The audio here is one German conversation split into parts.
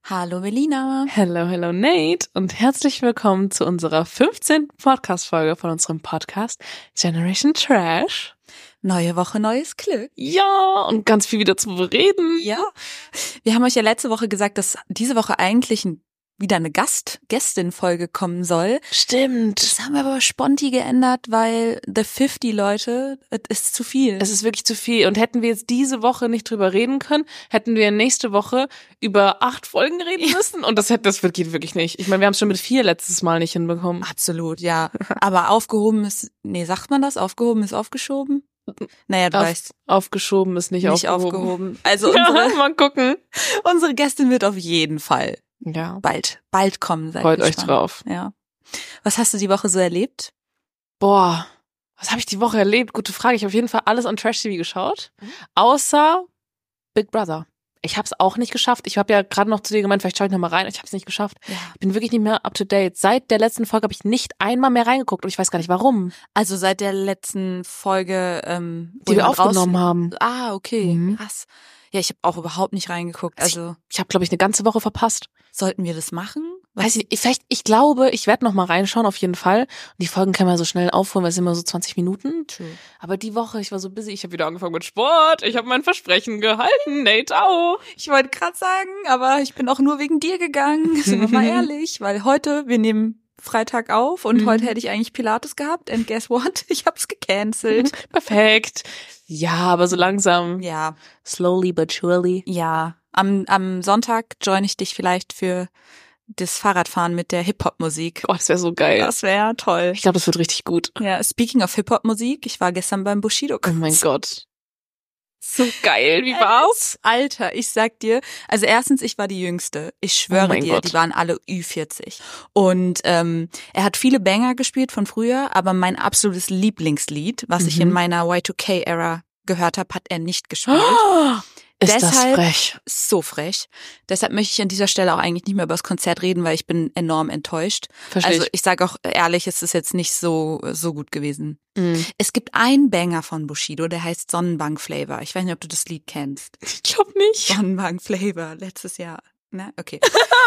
Hallo Melina. Hello Nate und herzlich willkommen zu unserer 15. Podcast-Folge von unserem Podcast Generation Trash. Neue Woche, neues Glück. Ja, und ganz viel wieder zu reden. Ja. Wir haben euch ja letzte Woche gesagt, dass diese Woche eigentlich wieder eine Gästin-Folge kommen soll. Stimmt. Das haben wir aber sponti geändert, weil the 50 Leute, es ist zu viel. Es ist wirklich zu viel. Und hätten wir jetzt diese Woche nicht drüber reden können, hätten wir nächste Woche über 8 Folgen reden müssen. Und das geht wirklich nicht. Ich meine, wir haben es schon mit 4 letztes Mal nicht hinbekommen. Absolut, ja. Aber aufgehoben ist, sagt man das? Aufgehoben ist aufgeschoben? Naja, du weißt. Aufgeschoben ist nicht aufgehoben. Also mal gucken. Unsere Gästin wird auf jeden Fall ja bald kommen. Seid Freut gespannt. euch drauf. Ja. Was hast du die Woche so erlebt? Boah, was habe ich die Woche erlebt? Gute Frage. Ich habe auf jeden Fall alles an Trash-TV geschaut, außer Big Brother. Ich habe es auch nicht geschafft. Ich habe ja gerade noch zu dir gemeint, vielleicht schaue ich noch mal rein. Ich habe es nicht geschafft. Ja. Ich bin wirklich nicht mehr up to date. Seit der letzten Folge habe ich nicht einmal mehr reingeguckt und ich weiß gar nicht warum. Also seit der letzten Folge, die wir aufgenommen haben. Ah, okay, krass. Ja, ich habe auch überhaupt nicht reingeguckt. Also ich habe, glaube ich, eine ganze Woche verpasst. Sollten wir das machen? Weiß ich, vielleicht, ich glaube, ich werde noch mal reinschauen, auf jeden Fall. Und die Folgen können wir so schnell aufholen, weil es sind immer so 20 Minuten. True. Aber die Woche, ich war so busy, ich habe wieder angefangen mit Sport. Ich habe mein Versprechen gehalten, Nate auch. Ich wollte gerade sagen, aber ich bin auch nur wegen dir gegangen, sind wir mal ehrlich. Weil wir nehmen Freitag auf und heute hätte ich eigentlich Pilates gehabt. And guess what? Ich hab's gecancelt. Perfekt. Ja, aber so langsam. Ja. Slowly but surely. Ja. Am Sonntag join ich dich vielleicht für das Fahrradfahren mit der Hip-Hop-Musik. Oh, das wäre so geil. Das wäre toll. Ich glaube, das wird richtig gut. Ja, speaking of Hip-Hop-Musik, ich war gestern beim Bushido-Konzert. Oh mein Gott. So geil, wie war's? Alter, ich sag dir, also erstens, ich war die Jüngste. Ich schwöre dir, Gott. Die waren alle Ü40. Und er hat viele Banger gespielt von früher, aber mein absolutes Lieblingslied, was ich in meiner Y2K-Ära gehört habe, hat er nicht gespielt. Oh, ist Deshalb, das frech. So frech. Deshalb möchte ich an dieser Stelle auch eigentlich nicht mehr über das Konzert reden, weil ich bin enorm enttäuscht. Verstehe Also ich sage auch ehrlich, es ist jetzt nicht so gut gewesen. Es gibt einen Banger von Bushido, der heißt Sonnenbank Flavor. Ich weiß nicht, ob du das Lied kennst. Ich glaube nicht. Sonnenbank Flavor, letztes Jahr. Ne? Okay.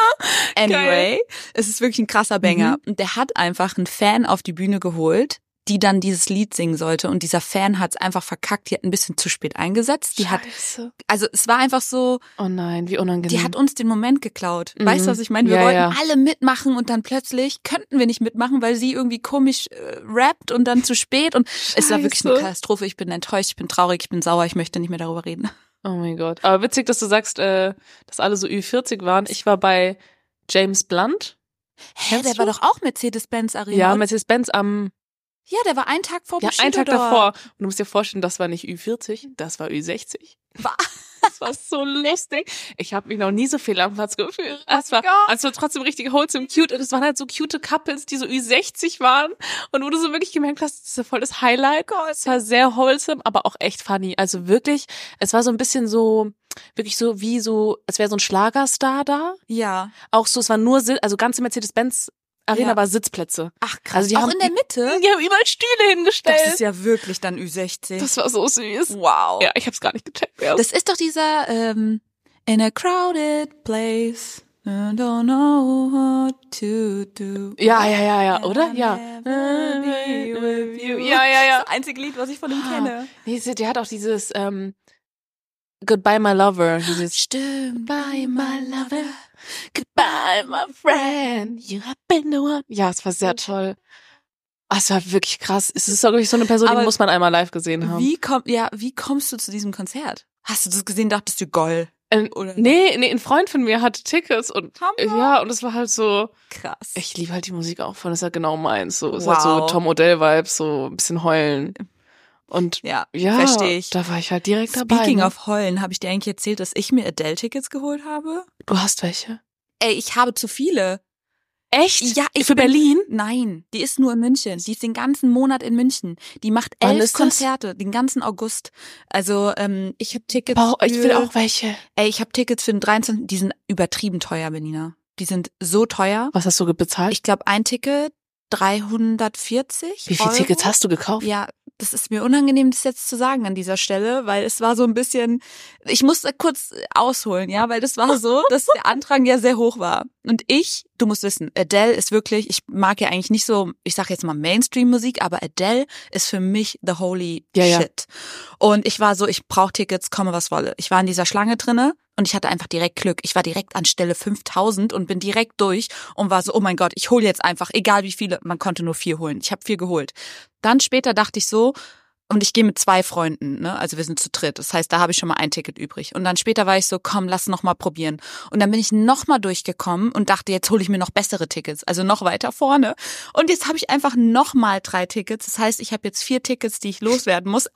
Anyway, es ist wirklich ein krasser Banger. Und der hat einfach einen Fan auf die Bühne geholt, die dann dieses Lied singen sollte. Und dieser Fan hat es einfach verkackt. Die hat ein bisschen zu spät eingesetzt. Also es war einfach so. Oh nein, wie unangenehm. Die hat uns den Moment geklaut. Weißt du, was ich meine? Wir wollten alle mitmachen und dann plötzlich könnten wir nicht mitmachen, weil sie irgendwie komisch rappt und dann zu spät. Und es war wirklich eine Katastrophe. Ich bin enttäuscht, ich bin traurig, ich bin sauer, ich möchte nicht mehr darüber reden. Oh mein Gott. Aber witzig, dass du sagst, dass alle so Ü40 waren. Ich war bei James Blunt. Hä, der war doch auch Mercedes-Benz Arena. Ja, Mercedes-Benz am... Ja, der war einen Tag vor Bushido. Ja, einen Tag davor. Und du musst dir vorstellen, das war nicht Ü40, das war Ü60. Das war so lustig. Ich habe mich noch nie so viel am Platz gefühlt. Es war trotzdem richtig wholesome cute. Und es waren halt so cute Couples, die so Ü60 waren. Und wo du so wirklich gemerkt hast, das ist voll das Highlight. Es war sehr wholesome, aber auch echt funny. Also wirklich, es war so ein bisschen so, wirklich so wie so, als wäre so ein Schlagerstar da. Ja. Auch so, es war nur, also ganze Mercedes-Benz Arena war Sitzplätze. Ach krass, also die auch haben, in der Mitte? Die haben überall Stühle hingestellt. Das ist ja wirklich dann Ü60. Das war so süß. Wow. Ja, ich hab's gar nicht gecheckt. Ja. Das ist doch dieser in a crowded place, I don't know what to do. Ja, oder? Ja. Ja. Das einzige Lied, was ich von ihm kenne. Nee, der hat auch dieses Goodbye My Lover. Stimmt. Goodbye My Lover. Goodbye my friend. You have been the one. Ja, es war sehr toll. Es war wirklich krass. Es ist wirklich so eine Person, die muss man einmal live gesehen haben. Wie kommst du zu diesem Konzert? Hast du das gesehen, dachtest du, geil? Oder? Nee, ein Freund von mir hatte Tickets und Hammer. ja, und es war halt so krass. Ich liebe halt die Musik auch von, das ist halt genau meins. So, ist halt so Tom Odell-Vibes, so ein bisschen heulen. Und ja, verstehe ich. Da war ich halt direkt dabei. Speaking of heulen, habe ich dir eigentlich erzählt, dass ich mir Adele-Tickets geholt habe? Du hast welche? Ey, ich habe zu viele. Echt? Ja, für Berlin? Nein, die ist nur in München. Die ist den ganzen Monat in München. Die macht 11 Konzerte, den ganzen August. Also ich habe Tickets ich will auch welche. Ey, ich habe Tickets für den 23. Die sind übertrieben teuer, Benina. Die sind so teuer. Was hast du bezahlt? Ich glaube, ein Ticket 340 Wie viele Euro. Tickets hast du gekauft? Ja, Das ist mir unangenehm, das jetzt zu sagen an dieser Stelle, weil es war so ein bisschen, ich musste kurz ausholen, ja, weil das war so, dass der Andrang ja sehr hoch war. Und du musst wissen, Adele ist wirklich, ich mag ja eigentlich nicht so, ich sag jetzt mal Mainstream-Musik, aber Adele ist für mich the holy shit. Und ich war so, ich brauche Tickets, komme was wolle. Ich war in dieser Schlange drinne und ich hatte einfach direkt Glück. Ich war direkt an Stelle 5000 und bin direkt durch und war so, oh mein Gott, ich hole jetzt einfach, egal wie viele, man konnte nur 4 holen. Ich habe 4 geholt. Dann später dachte ich so, und ich gehe mit 2 Freunden, ne? Also wir sind zu dritt. Das heißt, da habe ich schon mal ein Ticket übrig. Und dann später war ich so, komm, lass noch mal probieren. Und dann bin ich noch mal durchgekommen und dachte, jetzt hole ich mir noch bessere Tickets, also noch weiter vorne. Und jetzt habe ich einfach noch mal 3 Tickets. Das heißt, ich habe jetzt 4 Tickets, die ich loswerden muss.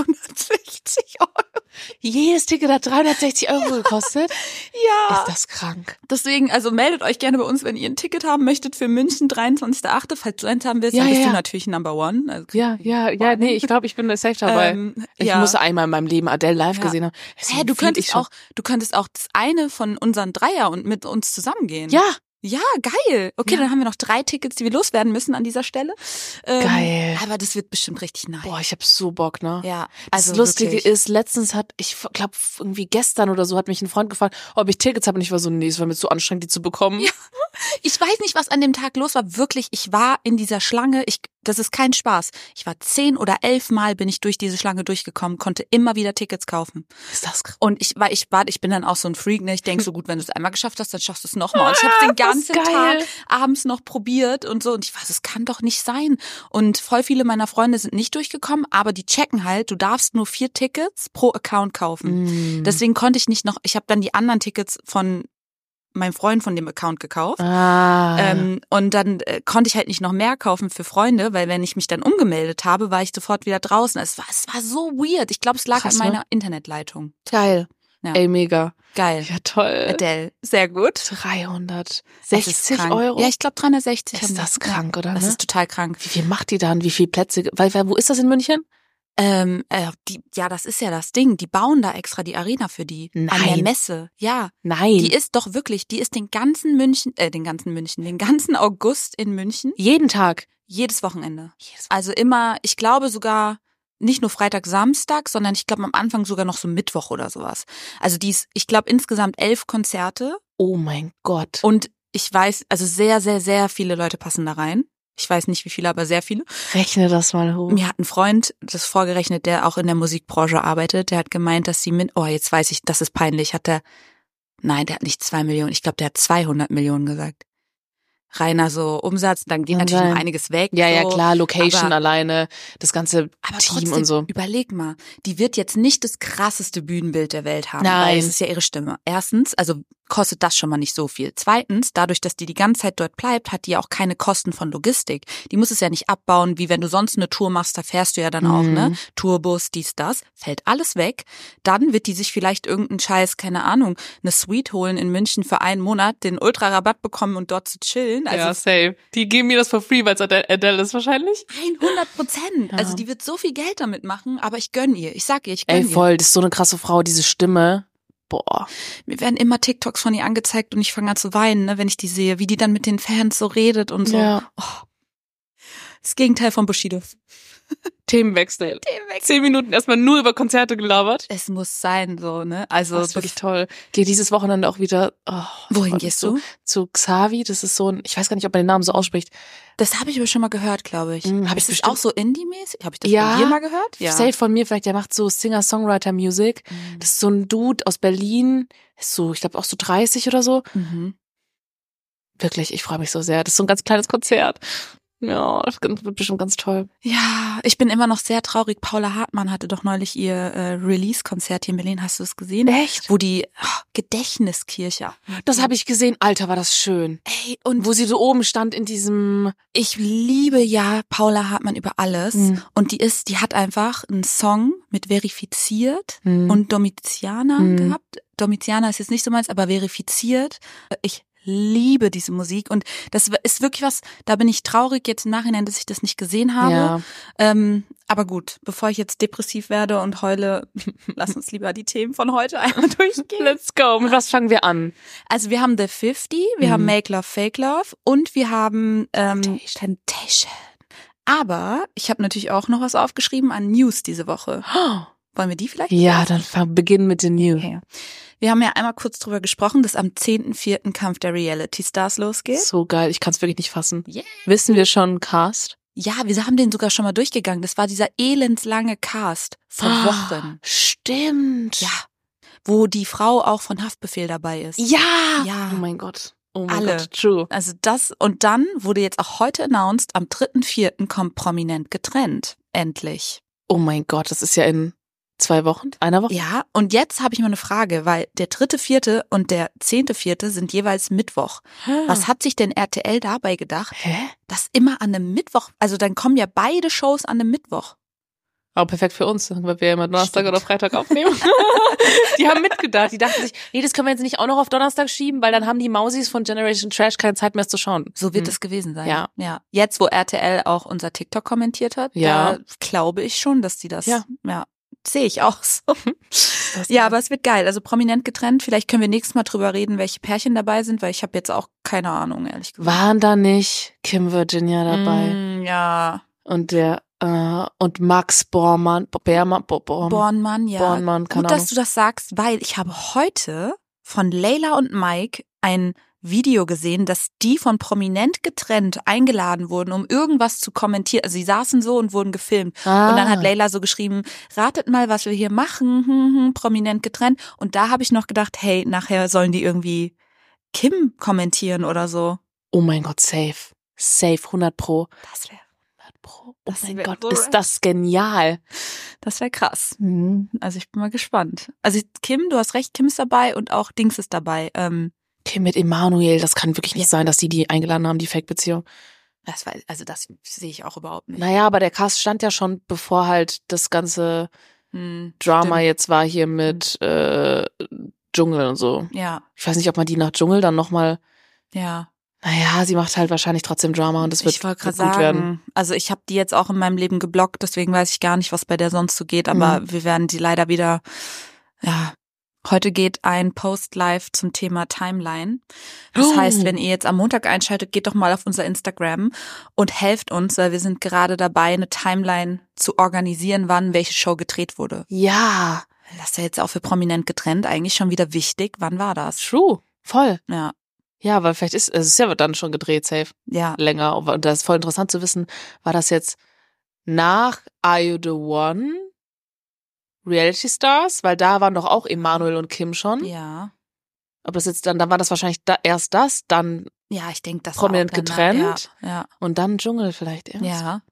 360 €. Jedes Ticket hat 360 € gekostet? Ja. Ist das krank. Deswegen, also meldet euch gerne bei uns, wenn ihr ein Ticket haben möchtet für München, 23.8. Falls du eins haben willst, dann bist du natürlich Number One. Also, nee, ich glaube, ich bin safe dabei. Ich musste einmal in meinem Leben Adele live gesehen haben. Du könntest auch das eine von unseren Dreier und mit uns zusammengehen. Ja, geil. Okay, dann haben wir noch 3 Tickets, die wir loswerden müssen an dieser Stelle. Geil. Aber das wird bestimmt richtig nice. Boah, ich hab so Bock, ne? Ja. Also das Lustige ist, letztens ich glaube irgendwie gestern oder so, hat mich ein Freund gefragt, ob ich Tickets habe und ich war so, nee, es war mir zu anstrengend, die zu bekommen. Ja. Ich weiß nicht, was an dem Tag los war. Wirklich, ich war in dieser Schlange. Das ist kein Spaß. Ich war 10 oder 11 Mal bin ich durch diese Schlange durchgekommen, konnte immer wieder Tickets kaufen. Ist das krass? Und ich bin dann auch so ein Freak, ne? Ich denke so, gut, wenn du es einmal geschafft hast, dann schaffst du es nochmal. Und ich habe den ganzen Tag abends noch probiert und so. Und ich weiß, es kann doch nicht sein. Und voll viele meiner Freunde sind nicht durchgekommen, aber die checken halt, du darfst nur 4 Tickets pro Account kaufen. Deswegen konnte ich nicht noch, ich habe dann die anderen Tickets von meinem Freund von dem Account gekauft. Und dann konnte ich halt nicht noch mehr kaufen für Freunde, weil wenn ich mich dann umgemeldet habe, war ich sofort wieder draußen. Es war so weird. Ich glaube, es lag an meiner Internetleitung. Geil. Ja. Ey, mega. Geil. Ja, toll. Adele. Sehr gut. 360 €? Ja, ich glaube 360. Ist das krank, oder? Das ist total krank. Wie viel macht die dann? Wie viele Plätze? Weil wo ist das in München? Das ist ja das Ding. Die bauen da extra die Arena für die. Nein. An der Messe. Ja. Nein. Die ist doch wirklich, den ganzen August in München. Jeden Tag. Jedes Wochenende. Also immer, ich glaube sogar nicht nur Freitag, Samstag, sondern ich glaube am Anfang sogar noch so Mittwoch oder sowas. Also ich glaube insgesamt 11 Konzerte. Oh mein Gott. Und ich weiß, also sehr, sehr, sehr viele Leute passen da rein. Ich weiß nicht, wie viele, aber sehr viele. Rechne das mal hoch. Mir hat ein Freund das vorgerechnet, der auch in der Musikbranche arbeitet. Der hat gemeint, dass jetzt weiß ich, das ist peinlich. Der hat nicht 2 Millionen. Ich glaube, der hat 200 Millionen gesagt. Reiner so Umsatz, dann geht natürlich noch einiges weg. Ja, klar, Location alleine, das ganze Team trotzdem, und so. Überleg mal, die wird jetzt nicht das krasseste Bühnenbild der Welt haben. Nein. Weil es ist ja ihre Stimme. Erstens, also kostet das schon mal nicht so viel. Zweitens, dadurch, dass die ganze Zeit dort bleibt, hat die ja auch keine Kosten von Logistik. Die muss es ja nicht abbauen, wie wenn du sonst eine Tour machst, da fährst du ja dann auch, ne? Tourbus, dies, das, fällt alles weg. Dann wird die sich vielleicht irgendeinen Scheiß, keine Ahnung, eine Suite holen in München für einen Monat, den Ultra-Rabatt bekommen und dort zu chillen. Also ja, safe. Die geben mir das for free, weil es Adele ist wahrscheinlich. 100%. Ja. Also die wird so viel Geld damit machen, aber ich gönn ihr. Ich sag ihr, ich gönn ihr. Ey, voll, das ist so eine krasse Frau, diese Stimme. Boah. Mir werden immer TikToks von ihr angezeigt und ich fange an zu weinen, ne, wenn ich die sehe, wie die dann mit den Fans so redet und so. Ja. Oh. Das Gegenteil von Bushido. Themenwechsel. 10 Minuten erstmal nur über Konzerte gelabert. Es muss sein, so, ne? Also das ist wirklich toll. Gehe dieses Wochenende auch wieder. Wohin gehst du? Zu Xavi. Das ist so ein, ich weiß gar nicht, ob man den Namen so ausspricht. Das habe ich aber schon mal gehört, glaube ich. Hab ich das auch so Indie-mäßig? Habe ich das von dir mal gehört? Ja. Safe von mir, vielleicht, der macht so Singer-Songwriter-Music. Das ist so ein Dude aus Berlin. Ist so, ich glaube auch so 30 oder so. Wirklich, ich freue mich so sehr. Das ist so ein ganz kleines Konzert. Ja, das wird bestimmt ganz toll. Ja, ich bin immer noch sehr traurig. Paula Hartmann hatte doch neulich ihr Release-Konzert hier in Berlin. Hast du es gesehen? Echt? Wo die Gedächtniskirche. Das habe ich gesehen. Alter, war das schön. Ey, und wo sie so oben stand in diesem... Ich liebe ja Paula Hartmann über alles. Und die hat einfach einen Song mit Verifiziert und Domiziana gehabt. Domiziana ist jetzt nicht so meins, aber Verifiziert. Ich liebe diese Musik und das ist wirklich was, da bin ich traurig jetzt im Nachhinein, dass ich das nicht gesehen habe. Ja. Aber gut, bevor ich jetzt depressiv werde und heule, lass uns lieber die Themen von heute einmal durchgehen. Let's go. Mit was fangen wir an? Also wir haben The 50, wir haben Make Love, Fake Love und wir haben Temptation. Aber ich habe natürlich auch noch was aufgeschrieben an News diese Woche. Wollen wir die vielleicht? Ja, dann beginnen mit den News. Okay. Wir haben ja einmal kurz drüber gesprochen, dass am 10.4. Kampf der Reality Stars losgeht. So geil, ich kann es wirklich nicht fassen. Yeah. Wissen wir schon Cast? Ja, wir haben den sogar schon mal durchgegangen. Das war dieser elendslange Cast vor Wochen. Stimmt. Ja, wo die Frau auch von Haftbefehl dabei ist. Ja. Ja. Oh mein Gott. Oh mein Alle. Gott, true. Also das, und dann wurde jetzt auch heute announced, am 3.4. kommt Prominent getrennt. Endlich. Oh mein Gott, das ist ja in 2 Wochen, einer Woche? Ja, und jetzt habe ich mal eine Frage, weil der 3.4. und der 10.4. sind jeweils Mittwoch. Was hat sich denn RTL dabei gedacht? Hä? Das immer an einem Mittwoch, also dann kommen ja beide Shows an einem Mittwoch. Aber perfekt für uns, weil wir ja immer Donnerstag oder Freitag aufnehmen. Die haben mitgedacht. Die dachten sich, nee, das können wir jetzt nicht auch noch auf Donnerstag schieben, weil dann haben die Mausis von Generation Trash keine Zeit mehr, es zu schauen. So wird es gewesen sein. Ja. Ja. Jetzt, wo RTL auch unser TikTok kommentiert hat, Ja. da glaube ich schon, dass die das, Ja. sehe ich auch so. Ja, aber es wird geil. Also prominent getrennt. Vielleicht können wir nächstes Mal drüber reden, welche Pärchen dabei sind, weil ich habe jetzt auch keine Ahnung, ehrlich gesagt. Waren da nicht Kim Virginia dabei? Ja. Und und Max Bormann, Bornmann, ja. Bornmann, keine Gut, dass Ahnung. du das sagst, weil ich habe heute von Leila und Mike ein Video gesehen, dass die von Prominent getrennt eingeladen wurden, um irgendwas zu kommentieren. Also sie saßen so und wurden gefilmt. Und dann hat Leila so geschrieben, ratet mal, was wir hier machen, Prominent getrennt. Und da habe ich noch gedacht, hey, nachher sollen die irgendwie Kim kommentieren oder so. Oh mein Gott, safe. Safe, 100 Pro. Das wäre 100 Pro. Oh Das mein wär Gott, so ist das genial. krass. Also ich bin mal gespannt. Also Kim, du hast recht, Kim ist dabei und auch Dings ist dabei. Kim mit Emanuel, das kann wirklich nicht sein, dass die eingeladen haben, die Fake-Beziehung. Das sehe ich auch überhaupt nicht. Naja, aber der Cast stand ja schon, bevor halt das ganze Drama stimmt. jetzt war hier mit Dschungel und so. Ja, Ich weiß nicht, ob man die nach Dschungel dann nochmal, ja. naja, sie macht halt wahrscheinlich trotzdem Drama und das wird Ich wollte gut gerade sagen, werden. also ich habe die jetzt auch in meinem Leben geblockt, deswegen weiß ich gar nicht, was bei der sonst so geht, aber wir werden die leider wieder, ja. Heute geht ein Post live zum Thema Timeline. Das heißt, wenn ihr jetzt am Montag einschaltet, geht doch mal auf unser Instagram und helft uns, weil wir sind gerade dabei, eine Timeline zu organisieren, wann welche Show gedreht wurde. Ja, Das ist ja jetzt auch für Prominent getrennt eigentlich schon wieder wichtig. Wann war das? true, voll. Ja, Ja, weil vielleicht es ist ja dann schon gedreht, safe, ja. länger. Und das ist voll interessant zu wissen, war das jetzt nach Are You the One? Reality Stars, weil da waren doch auch Emanuel und Kim schon. Ja. Aber das jetzt dann war das wahrscheinlich erst das, dann Ja, ich denke, das Prominent war auch danach, getrennt. Ja. und dann Dschungel vielleicht erst. Ja.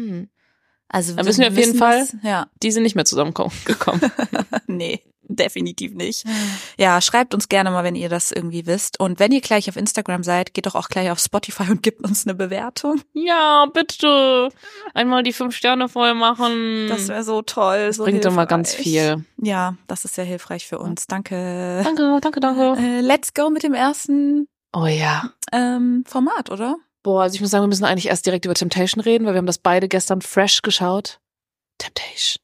Also Dann wissen wir auf jeden Fall, das, ja. die sind nicht mehr zusammengekommen. Nee, definitiv nicht. Ja, schreibt uns gerne mal, wenn ihr das irgendwie wisst. Und wenn ihr gleich auf Instagram seid, geht doch auch gleich auf Spotify und gebt uns eine Bewertung. Ja, bitte. Einmal die 5 Sterne voll machen. Das wäre so toll. Das so bringt immer hilfreich. ganz viel. Ja, das ist sehr hilfreich für uns. Danke. Danke. Let's go mit dem ersten Oh ja. Format, oder? Boah, also ich muss sagen, wir müssen eigentlich erst direkt über Temptation reden, weil wir haben das beide gestern fresh geschaut. Temptation.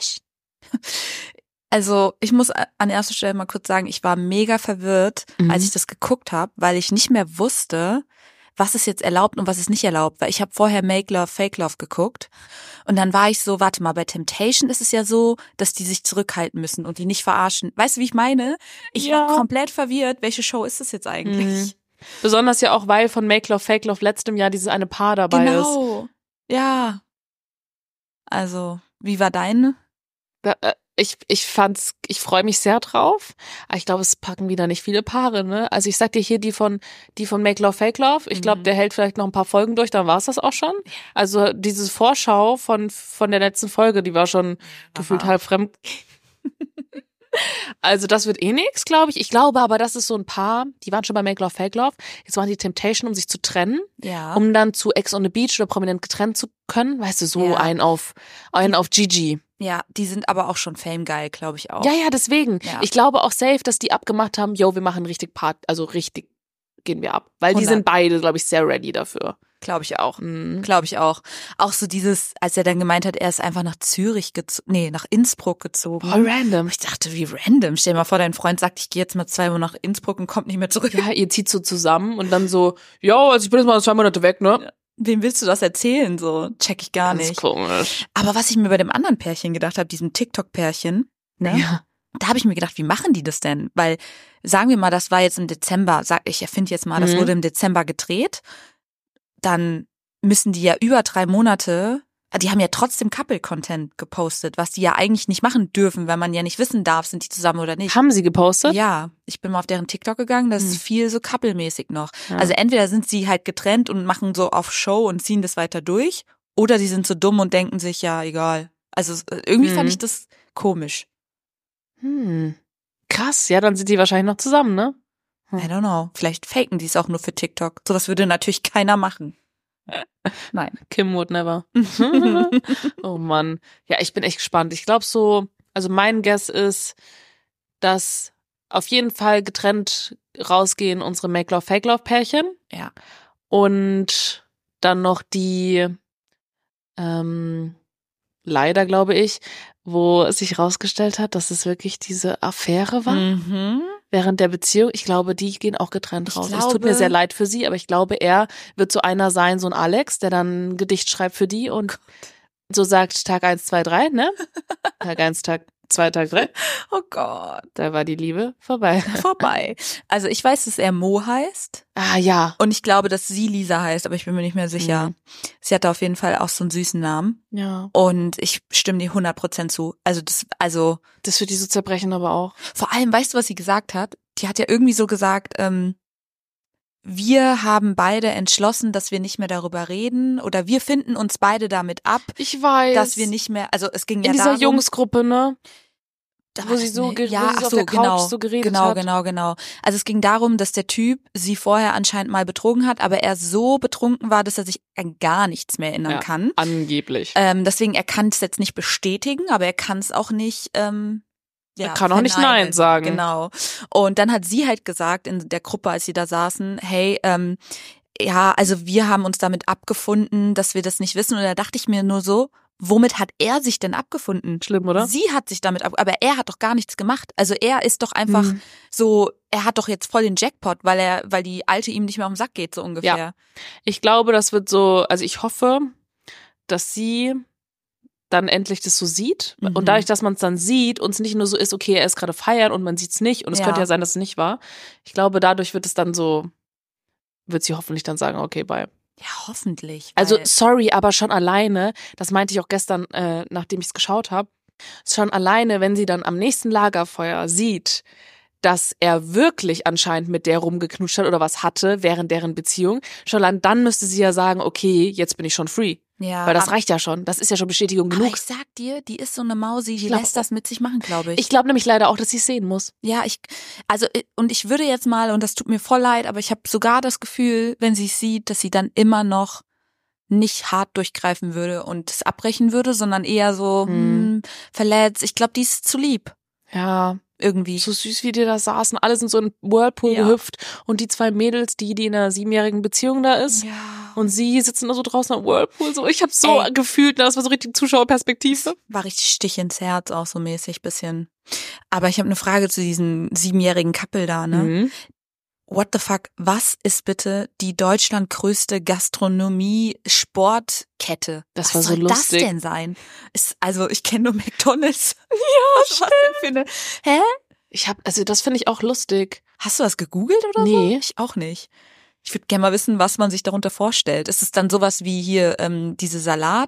Also ich muss an erster Stelle mal kurz sagen, ich war mega verwirrt, als ich das geguckt habe, weil ich nicht mehr wusste, was ist jetzt erlaubt und was ist nicht erlaubt. Weil ich habe vorher Make Love, Fake Love geguckt und dann war ich so, warte mal, bei Temptation ist es ja so, dass die sich zurückhalten müssen und die nicht verarschen. Weißt du, wie ich meine? Ich war komplett verwirrt. Welche Show ist das jetzt eigentlich? Besonders ja auch, weil von Make Love, Fake Love letztem Jahr dieses eine Paar dabei ist. Genau. Ja. Also, wie war deine? Ich freue mich sehr drauf, aber ich glaube, es packen wieder nicht viele Paare, ne? Also ich sag dir hier die von Make Love, Fake Love, ich glaube, der hält vielleicht noch ein paar Folgen durch, dann war es das auch schon. Also diese Vorschau von der letzten Folge, die war schon gefühlt halb fremd. Also das wird eh nix, glaube ich. Ich glaube aber, das ist so ein Paar, die waren schon bei Make Love, Fake Love. Jetzt waren die Temptation, um sich zu trennen, um dann zu Ex on the Beach oder Prominent getrennt zu können. Weißt du, so einen auf Gigi. Ja, die sind aber auch schon Fame-geil, glaube ich auch. Ja, deswegen. Ja. Ich glaube auch safe, dass die abgemacht haben, wir machen richtig also richtig gehen wir ab. Weil 100. die sind beide, glaube ich, sehr ready dafür. Glaube ich auch. Glaube ich auch. Auch so dieses, als er dann gemeint hat, er ist einfach nach nach Innsbruck gezogen. Voll random. Ich dachte, wie random. Stell dir mal vor, dein Freund sagt, ich gehe jetzt mal 2 Monate nach Innsbruck und kommt nicht mehr zurück. Ja, ihr zieht so zusammen und dann so, also ich bin jetzt mal 2 Monate weg, ne? Wem willst du das erzählen? So, check ich gar nicht. Das ist komisch. Aber was ich mir bei dem anderen Pärchen gedacht habe, diesem TikTok-Pärchen, ne? Ja. Da habe ich mir gedacht, wie machen die das denn? Weil, sagen wir mal, das war jetzt im Dezember, ich erfinde jetzt mal, das wurde im Dezember gedreht, dann müssen die ja über 3 Monate, die haben ja trotzdem Couple-Content gepostet, was die ja eigentlich nicht machen dürfen, weil man ja nicht wissen darf, sind die zusammen oder nicht. Haben sie gepostet? Ja, ich bin mal auf deren TikTok gegangen, das ist viel so Couple-mäßig noch. Ja. Also entweder sind sie halt getrennt und machen so auf Show und ziehen das weiter durch, oder sie sind so dumm und denken sich, ja, egal. Also irgendwie fand ich das komisch. Krass, ja, dann sind die wahrscheinlich noch zusammen, ne? I don't know. Vielleicht faken die es auch nur für TikTok. Sowas würde natürlich keiner machen. Nein. Kim would never. Oh Mann. Ja, ich bin echt gespannt. Ich glaube also mein Guess ist, dass auf jeden Fall getrennt rausgehen unsere Make-Love-Fake-Love-Pärchen. Ja. Und dann noch die, leider glaube ich, wo es sich rausgestellt hat, dass es wirklich diese Affäre war während der Beziehung. Ich glaube, die gehen auch getrennt raus. Es tut mir sehr leid für sie, aber ich glaube, er wird so einer sein, so ein Alex, der dann ein Gedicht schreibt für die und so sagt Tag 1, 2, 3, ne? Tag 1, Tag 2, Tag 3. Oh Gott. Da war die Liebe vorbei. Also ich weiß, dass er Mo heißt. Ah ja. Und ich glaube, dass sie Lisa heißt, aber ich bin mir nicht mehr sicher. Sie hatte auf jeden Fall auch so einen süßen Namen. Ja. Und ich stimme dir 100% zu. Das wird die so zerbrechen aber auch. Vor allem, weißt du, was sie gesagt hat? Die hat ja irgendwie so gesagt, wir haben beide entschlossen, dass wir nicht mehr darüber reden oder wir finden uns beide damit ab. Ich weiß. Dass wir nicht mehr, also es ging ja darum. In dieser Jungsgruppe, ne? Wo sie so auf der Couch so geredet hat. Genau. Also es ging darum, dass der Typ sie vorher anscheinend mal betrogen hat, aber er so betrunken war, dass er sich an gar nichts mehr erinnern kann. Angeblich. Deswegen, er kann es jetzt nicht bestätigen, aber er kann es auch nicht er kann auch nicht Nein sagen. Genau. Und dann hat sie halt gesagt in der Gruppe, als sie da saßen, hey, ja, also wir haben uns damit abgefunden, dass wir das nicht wissen. Und da dachte ich mir nur so, womit hat er sich denn abgefunden? Schlimm, oder? Sie hat sich damit aber er hat doch gar nichts gemacht. Also er ist doch einfach so, er hat doch jetzt voll den Jackpot, weil die Alte ihm nicht mehr auf den Sack geht, so ungefähr. Ja. Ich glaube, das wird so, also ich hoffe, dass sie dann endlich das so sieht. Und dadurch, dass man es dann sieht und es nicht nur so ist, okay, er ist gerade feiern und man sieht es nicht und es könnte ja sein, dass es nicht war. Ich glaube, dadurch wird sie hoffentlich dann sagen, okay, bye. Ja, hoffentlich. Also sorry, aber schon alleine, das meinte ich auch gestern, nachdem ich es geschaut habe, schon alleine, wenn sie dann am nächsten Lagerfeuer sieht, dass er wirklich anscheinend mit der rumgeknutscht hat oder was hatte während deren Beziehung, schon dann müsste sie ja sagen, okay, jetzt bin ich schon free. Ja, weil das reicht ja schon. Das ist ja schon Bestätigung genug. Aber ich sag dir, die ist so eine Mausi, die lässt das mit sich machen, glaube ich. Ich glaube nämlich leider auch, dass sie es sehen muss. Ja, ich würde jetzt mal, und das tut mir voll leid, aber ich habe sogar das Gefühl, wenn sie es sieht, dass sie dann immer noch nicht hart durchgreifen würde und es abbrechen würde, sondern eher so verletzt. Ich glaube, die ist zu lieb. Ja. Irgendwie. So süß, wie die da saßen. Alle sind so in Whirlpool gehüpft. Und die 2 Mädels, die in einer 7-jährigen Beziehung da ist. Ja. Und sie sitzen da so draußen am Whirlpool. So, ich habe so gefühlt, das war so richtig Zuschauerperspektive. War richtig Stich ins Herz, auch so mäßig bisschen. Aber ich habe eine Frage zu diesem 7-jährigen Couple da, ne? What the fuck, was ist bitte die Deutschland größte Gastronomie-Sportkette? Das war so lustig. Was soll das denn sein? Also ich kenne nur McDonald's. Ja, was denn Hä? Das finde ich auch lustig. Hast du das gegoogelt oder so? Nee. Ich auch nicht. Ich würde gerne mal wissen, was man sich darunter vorstellt. Ist es dann sowas wie hier diese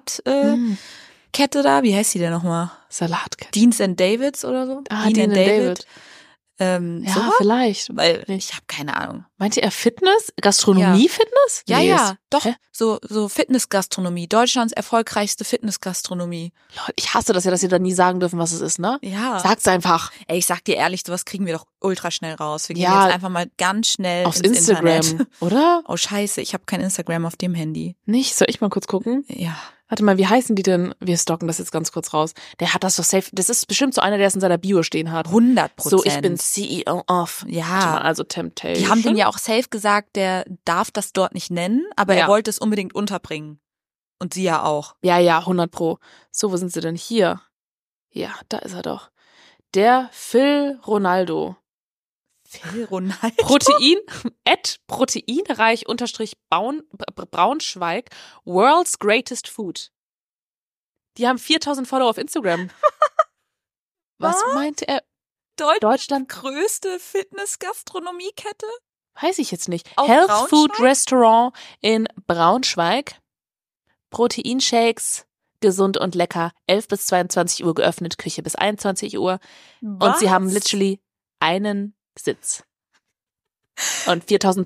Salatkette da? Wie heißt die denn nochmal? Salatkette. Deans and Davids oder so? Dean and David. Ja, so? vielleicht. Weil ich habe keine Ahnung. Meinte er Fitness? Gastronomie-Fitness? Ja, ja, doch. Hä? So Fitnessgastronomie. Deutschlands erfolgreichste Fitnessgastronomie. Leute, ich hasse das ja, dass ihr da nie sagen dürfen, was es ist, ne? Ja. Sag's einfach. Ey, ich sag dir ehrlich, sowas kriegen wir doch ultra schnell raus. Wir gehen jetzt einfach mal ganz schnell aufs ins Instagram, Internet. Oder? Oh scheiße, ich habe kein Instagram auf dem Handy. Nicht? Soll ich mal kurz gucken? Ja. Warte mal, wie heißen die denn? Wir stocken das jetzt ganz kurz raus. Der hat das doch safe. Das ist bestimmt so einer, der es in seiner Bio stehen hat. 100%. So, ich bin CEO of. Ja. Warte mal, also Temptation. Die haben den ja auch safe gesagt, der darf das dort nicht nennen, aber er wollte es unbedingt unterbringen. Und sie ja auch. Ja, 100%. So, wo sind sie denn? Hier. Ja, da ist er doch. Der Phil Ronaldo. Phil Ronaldo? Proteinreich Braunschweig, World's Greatest Food. Die haben 4000 Follower auf Instagram. Was meinte er? Deutschland größte Fitness-Gastronomiekette? Weiß ich jetzt nicht. Auf Health Braunschweig? Food Restaurant in Braunschweig. Proteinshakes, gesund und lecker. 11 bis 22 Uhr geöffnet, Küche bis 21 Uhr. Und sie haben literally einen Sitz. Und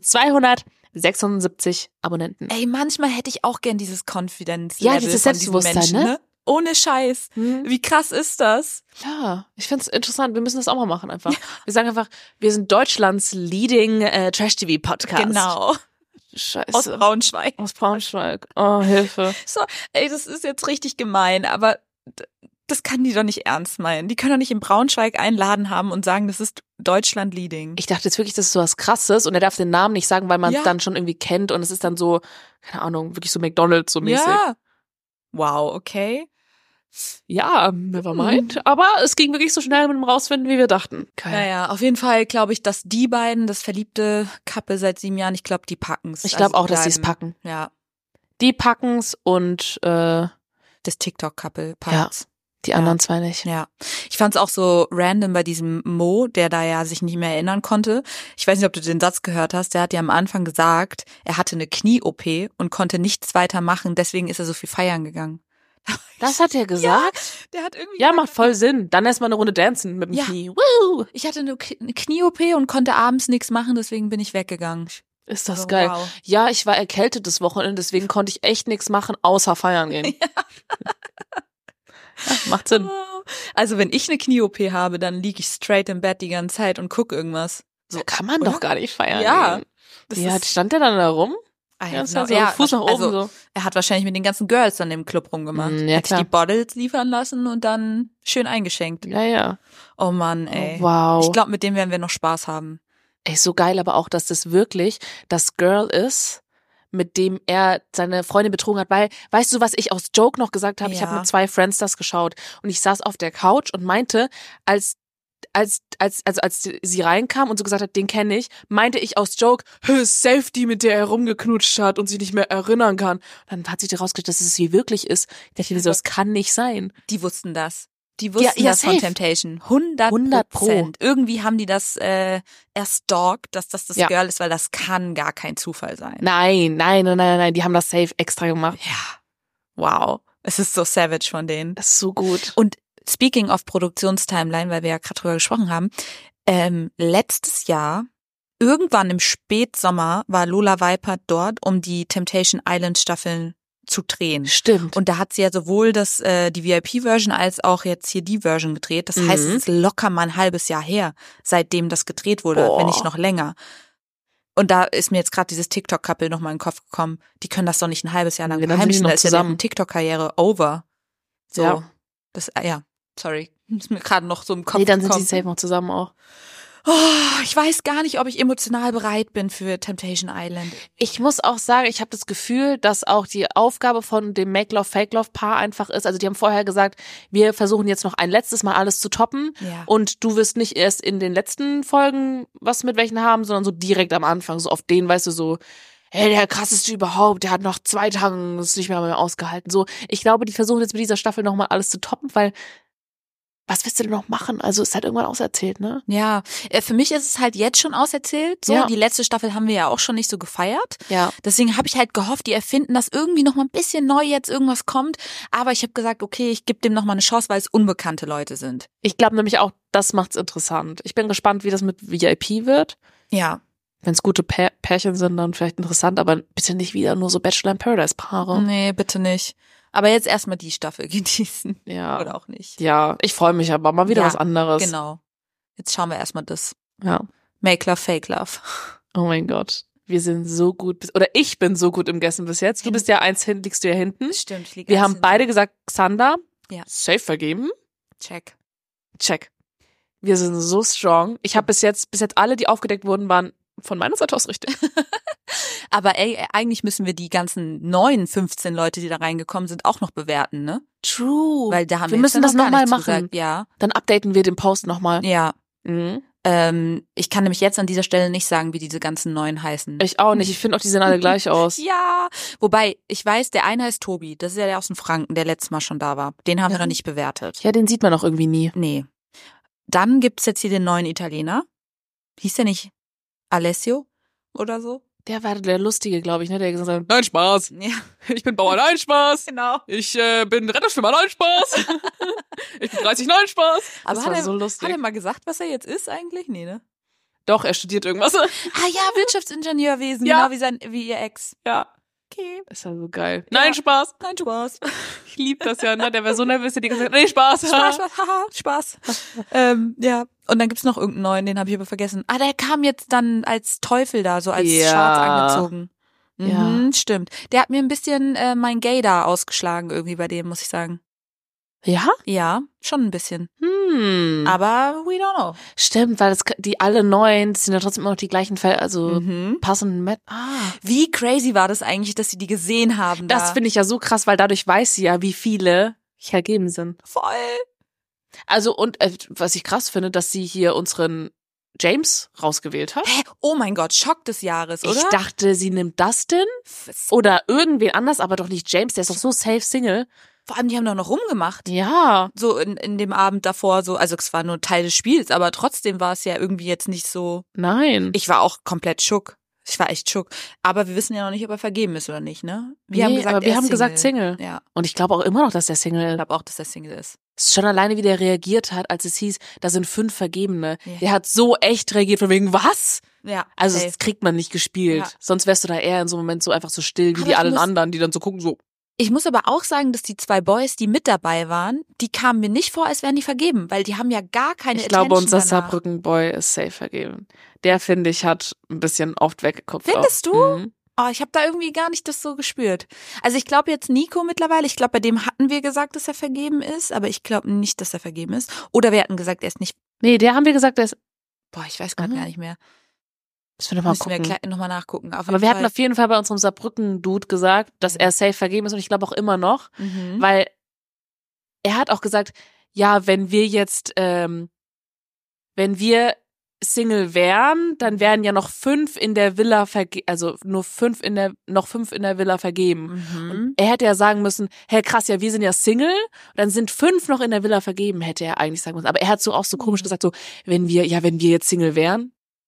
4276 Abonnenten. Ey, manchmal hätte ich auch gern dieses Confidence-Level Ja, dieses von diesen Selbstbewusstsein, Menschen, ne? Ohne Scheiß. Wie krass ist das? Ja, ich find's interessant. Wir müssen das auch mal machen einfach. Wir sagen einfach, wir sind Deutschlands leading Trash-TV-Podcast. Genau. Scheiße. Aus Braunschweig. Aus Braunschweig. Oh, Hilfe. So, ey, das ist jetzt richtig gemein, aber das kann die doch nicht ernst meinen. Die können doch nicht in Braunschweig einen Laden haben und sagen, das ist Deutschland leading. Ich dachte jetzt wirklich, das ist so was Krasses und er darf den Namen nicht sagen, weil man es Ja. dann schon irgendwie kennt und es ist dann so, keine Ahnung, wirklich so McDonald's so mäßig. Ja. Wow, okay. Ja, never mind. Aber es ging wirklich so schnell mit dem Rausfinden, wie wir dachten. Geil. Naja, auf jeden Fall glaube ich, dass die beiden, das verliebte Couple seit 7 Jahren, ich glaube, die packen's. Ich glaube auch, die dass sie es bleiben. packen. Ja, Die packen's und das TikTok-Couple packt's. die anderen zwei nicht. Ja, ich fand's auch so random bei diesem Mo, der da ja sich nicht mehr erinnern konnte. Ich weiß nicht, ob du den Satz gehört hast. Der hat ja am Anfang gesagt, er hatte eine Knie-OP und konnte nichts weiter machen. Deswegen ist er so viel feiern gegangen. Das hat er gesagt? Der hat irgendwie Ja, macht voll Sinn. Dann erstmal eine Runde dancen mit dem Ja. Knie. Woo! Ich hatte eine Knie-OP und konnte abends nichts machen, deswegen bin ich weggegangen. Ist das Also, geil. wow. Ja, ich war erkältet das Wochenende, deswegen konnte ich echt nichts machen, außer feiern gehen. Ja, macht Sinn. Also wenn ich eine Knie-OP habe, dann liege ich straight im Bett die ganze Zeit und gucke irgendwas. So kann man oder? doch gar nicht feiern Ja. gehen. Das Ja, ist, stand der dann da rum? I Ja, have no- so Fuß nach oben also, so. Er hat wahrscheinlich mit den ganzen Girls dann im Club rumgemacht. Ja, Hätte ich klar. die Bottles liefern lassen und dann schön eingeschenkt. Ja, ja. Oh Mann, ey. Wow. Ich glaube, mit dem werden wir noch Spaß haben. Ey, so geil aber auch, dass das wirklich das Girl ist, mit dem er seine Freundin betrogen hat, weil, weißt du, was ich aus Joke noch gesagt habe? Ich Ja. habe mit 2 Friends das geschaut und ich saß auf der Couch und meinte, als sie reinkam und so gesagt hat, den kenne ich, meinte ich aus Joke, safe die, mit der er rumgeknutscht hat und sich nicht mehr erinnern kann. Dann hat sich herausgestellt, dass es sie wirklich ist. Ich dachte mir so, das kann nicht sein. Die wussten das. Die wussten ja, das von safe. Temptation. 100%. 100%. Irgendwie haben die das erstalkt, dass das Ja. Girl ist, weil das kann gar kein Zufall sein. Nein, die haben das safe extra gemacht. Ja. Wow. Es ist so savage von denen. Das ist so gut. Und speaking of Produktionstimeline, weil wir ja gerade drüber gesprochen haben, letztes Jahr, irgendwann im Spätsommer, war Lola Weipert dort, um die Temptation Island Staffeln zu drehen. Stimmt. Und da hat sie ja sowohl die VIP-Version als auch jetzt hier die Version gedreht. Das heißt, es ist locker mal ein halbes Jahr her, seitdem das gedreht wurde, Boah. wenn nicht noch länger. Und da ist mir jetzt gerade dieses TikTok-Couple nochmal in den Kopf gekommen. Die können das doch nicht ein halbes Jahr lang Nee, dann sind die verheimlichen. noch Da ist ja zusammen. deren TikTok-Karriere over. So. Ja. Das, sorry. Ist mir gerade noch so im Kopf Nee, dann sind gekommen. sie safe noch zusammen auch. Oh, ich weiß gar nicht, ob ich emotional bereit bin für Temptation Island. Ich muss auch sagen, ich habe das Gefühl, dass auch die Aufgabe von dem Make-Love-Fake-Love-Paar einfach ist. Also die haben vorher gesagt, wir versuchen jetzt noch ein letztes Mal alles zu toppen. Ja. Und du wirst nicht erst in den letzten Folgen was mit welchen haben, sondern so direkt am Anfang. So auf den, weißt du, so, hey, der krasseste überhaupt, der hat noch 2 Tage es nicht mehr ausgehalten. So, ich glaube, die versuchen jetzt mit dieser Staffel nochmal alles zu toppen, weil was willst du denn noch machen? Also ist halt irgendwann auserzählt, ne? Ja, für mich ist es halt jetzt schon auserzählt. So, Ja. die letzte Staffel haben wir ja auch schon nicht so gefeiert. Ja. Deswegen habe ich halt gehofft, die erfinden das irgendwie noch mal ein bisschen neu, jetzt irgendwas kommt. Aber ich habe gesagt, okay, ich gebe dem noch mal eine Chance, weil es unbekannte Leute sind. Ich glaube nämlich auch, das macht's interessant. Ich bin gespannt, wie das mit VIP wird. Ja. Wenn es gute Pärchen sind, dann vielleicht interessant, aber bitte nicht wieder nur so Bachelor in Paradise Paare. Nee, bitte nicht. Aber jetzt erstmal die Staffel genießen. Ja. Oder auch nicht. Ja, ich freue mich aber mal wieder Ja, was anderes. Genau. Jetzt schauen wir erstmal das. Ja. Make Love, Fake Love. Oh mein Gott. Wir sind so gut, oder ich bin so gut im Guessen bis jetzt. Du bist ja liegst du ja hinten. Stimmt, ich liege Wir haben beide gesagt, Xander. Ja. Safe vergeben. Check. Check. Wir sind so strong. Ich habe bis jetzt alle, die aufgedeckt wurden, waren von meiner Seite aus richtig. Aber ey, eigentlich müssen wir die ganzen neuen 15 Leute, die da reingekommen sind, auch noch bewerten, ne? True. Weil da haben wir jetzt müssen ja das noch gar nochmal nichts machen. gesagt. Ja. Dann updaten wir den Post nochmal. Ja. Mhm. Ich kann nämlich jetzt an dieser Stelle nicht sagen, wie diese ganzen neuen heißen. Ich auch nicht. Ich finde auch, die sehen alle gleich aus. Ja. Wobei, ich weiß, der eine heißt Tobi. Das ist ja der aus dem Franken, der letztes Mal schon da war. Den haben wir noch nicht bewertet. Ja, den sieht man auch irgendwie nie. Nee. Dann gibt's jetzt hier den neuen Italiener. Hieß der nicht Alessio oder so? Der war der Lustige, glaube ich, ne? Der gesagt hat, nein, Spaß. Ja. Ich bin Bauer, nein, Spaß. Genau. Ich bin Rettungsschwimmer, nein, Spaß. Ich bin 30, nein, Spaß. Aber das war so lustig. Hat er mal gesagt, was er jetzt ist eigentlich? Nee, ne? Doch, er studiert irgendwas. Ah ja, Wirtschaftsingenieurwesen, Ja. genau wie ihr Ex. Ja. Okay. Ist ja so geil. Nein, Spaß. Nein, Spaß. Ich liebe das ja, ne? Der wäre so nervös, der die gesagt hat, nee, Spaß. Spaß, haha, Spaß. Ja. Und dann gibt's noch irgendeinen neuen, den habe ich aber vergessen. Ah, der kam jetzt dann als Teufel da, so als Ja. Shorts angezogen. Ja. Stimmt. Der hat mir ein bisschen mein Gay da ausgeschlagen irgendwie bei dem, muss ich sagen. Ja? Ja, schon ein bisschen. Hm. Aber we don't know. Stimmt, weil die alle neuen, das sind ja trotzdem immer noch die gleichen Fälle, also passenden Wie crazy war das eigentlich, dass sie die gesehen haben da? Das finde ich ja so krass, weil dadurch weiß sie ja, wie viele vergeben sind. Voll. Also und was ich krass finde, dass sie hier unseren James rausgewählt hat. Hä? Oh mein Gott, Schock des Jahres, oder? Ich dachte, sie nimmt Dustin oder irgendwen anders, aber doch nicht James, der ist doch so safe Single. Vor allem, die haben doch noch rumgemacht. Ja. So in dem Abend davor, so, also es war nur Teil des Spiels, aber trotzdem war es ja irgendwie jetzt nicht so. Nein. Ich war auch komplett schock. Ich war echt schock. Aber wir wissen ja noch nicht, ob er vergeben ist oder nicht, ne? Wir haben gesagt Single. Ja. Und ich glaube auch immer noch, dass der Single Ich ist. glaube auch, dass er Single ist. Es ist schon alleine, wie der reagiert hat, als es hieß, da sind 5 Vergebene. Ja. Der hat so echt reagiert, von wegen, was? Ja. Also safe. das kriegt man nicht gespielt. Ja. Sonst wärst du da eher in so einem Moment so einfach so still wie Aber die ich allen muss- anderen, die dann so gucken, so. Ich muss aber auch sagen, dass die 2 Boys, die mit dabei waren, die kamen mir nicht vor, als wären die vergeben, weil die haben ja gar keine Ich glaube, Attention unser danach. Saarbrücken-Boy ist safe vergeben. Der, finde ich, hat ein bisschen oft weggeguckt. Findest auch. du? Mhm. Oh, ich habe da irgendwie gar nicht das so gespürt. Also ich glaube jetzt Nico mittlerweile, ich glaube, bei dem hatten wir gesagt, dass er vergeben ist, aber ich glaube nicht, dass er vergeben ist. Oder wir hatten gesagt, er ist nicht. Nee, der haben wir gesagt, der ist. Boah, ich weiß gerade gar nicht mehr. Müssen wir nochmal Müssen wir gucken. nochmal nachgucken. Aber wir hatten auf jeden Fall bei unserem Saarbrücken-Dude gesagt, dass er safe vergeben ist und ich glaube auch immer noch, weil er hat auch gesagt, ja, wenn wir jetzt, wenn wir Single wären, dann wären ja noch 5 in der Villa also nur 5 in der Villa vergeben. Und er hätte ja sagen müssen, hey krass, ja, wir sind ja Single, dann sind 5 noch in der Villa vergeben, hätte er eigentlich sagen müssen. Aber er hat so auch so komisch gesagt, so, wenn wir jetzt Single wären.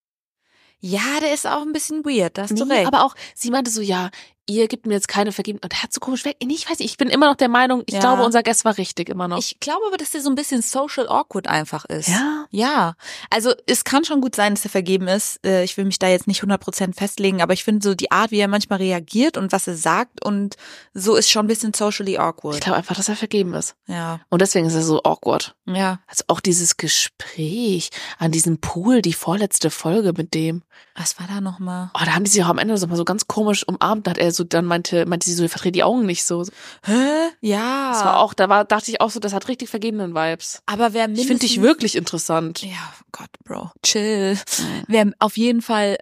Ja, der ist auch ein bisschen weird, da hast du recht. Aber auch, sie meinte so, ja, ihr gibt mir jetzt keine Vergebung. Und er hat so komisch weg. Ich weiß nicht, ich bin immer noch der Meinung, ich glaube, unser Guess war richtig, immer noch. Ich glaube aber, dass der so ein bisschen social awkward einfach ist. Ja? Ja. Also es kann schon gut sein, dass er vergeben ist. Ich will mich da jetzt nicht 100% festlegen, aber ich finde so die Art, wie er manchmal reagiert und was er sagt und so ist schon ein bisschen socially awkward. Ich glaube einfach, dass er vergeben ist. Ja. Und deswegen ist er so awkward. Ja. Also auch dieses Gespräch an diesem Pool, die vorletzte Folge mit dem. Was war da nochmal? Oh, da haben die sich auch am Ende so mal so ganz komisch umarmt. Da hat er so, dann meinte sie so, verdreht die Augen nicht so. Hä? Ja. Das war auch, dachte ich auch so, das hat richtig vergebenen Vibes. Aber wer Ich finde dich wirklich interessant. Ja, Gott, Bro. Chill. Wer auf jeden Fall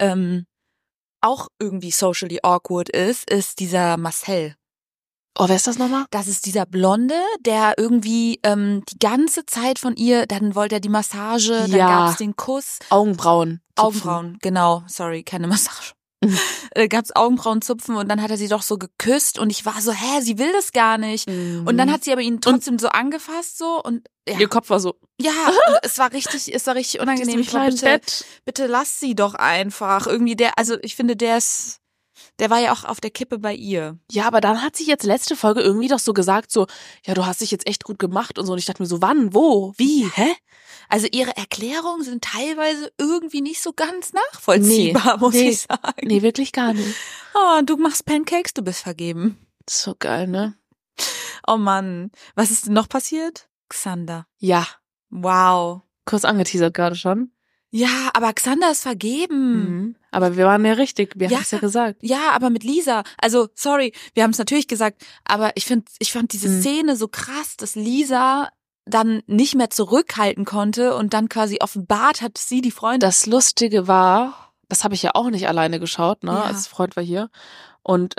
auch irgendwie socially awkward ist dieser Marcel. Oh, wer ist das nochmal? Das ist dieser Blonde, der irgendwie die ganze Zeit von ihr, dann wollte er die Massage, dann Ja. gab's den Kuss. Augenbrauen. Augenbrauen, genau. Sorry, keine Massage. Gab's Augenbrauenzupfen und dann hat er sie doch so geküsst und ich war so, hä, sie will das gar nicht. Und dann hat sie aber ihn trotzdem so angefasst so und ja. Ihr Kopf war so. Ja, und es war richtig unangenehm. Ich war, bitte lass sie doch einfach. Irgendwie ich finde, der war ja auch auf der Kippe bei ihr. Ja, aber dann hat sie jetzt letzte Folge irgendwie doch so gesagt, so, ja, du hast dich jetzt echt gut gemacht und so. Und ich dachte mir so, wann, wo, wie, hä? Also ihre Erklärungen sind teilweise irgendwie nicht so ganz nachvollziehbar, muss ich sagen. Nee, wirklich gar nicht. Oh, du machst Pancakes, du bist vergeben. So geil, ne? Oh Mann. Was ist denn noch passiert? Xander. Ja. Wow. Kurz angeteasert gerade schon. Ja, aber Xander ist vergeben. Aber wir waren ja richtig, wir haben es ja gesagt. Ja, aber mit Lisa. Also, sorry, wir haben es natürlich gesagt, aber ich fand diese Szene so krass, dass Lisa dann nicht mehr zurückhalten konnte und dann quasi offenbart hat, sie die Freundin. Das Lustige war, das habe ich ja auch nicht alleine geschaut, ne? Ja. Als Freund war hier. Und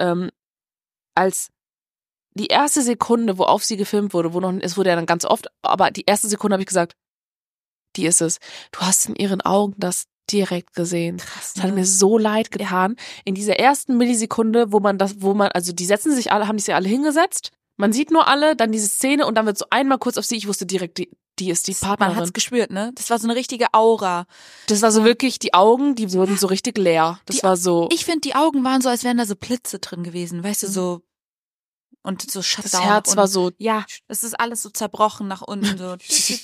als die erste Sekunde, wo auf sie gefilmt wurde, es wurde ja dann ganz oft, aber die erste Sekunde habe ich gesagt, die ist es. Du hast in ihren Augen das direkt gesehen. Krass, Das hat mir so leid getan. In dieser ersten Millisekunde, also die setzen sich alle, haben sich alle hingesetzt. Man sieht nur alle, dann diese Szene und dann wird so einmal kurz auf sie, ich wusste direkt, die ist die Partnerin. Man hat's gespürt, ne? Das war so eine richtige Aura. Das war so wirklich, die Augen, die wurden so richtig leer. Das war so. Ich finde, die Augen waren so, als wären da so Blitze drin gewesen, weißt du, so. Und so Shutdown. Das Herz war so. Ja, es ist alles so zerbrochen nach unten, so.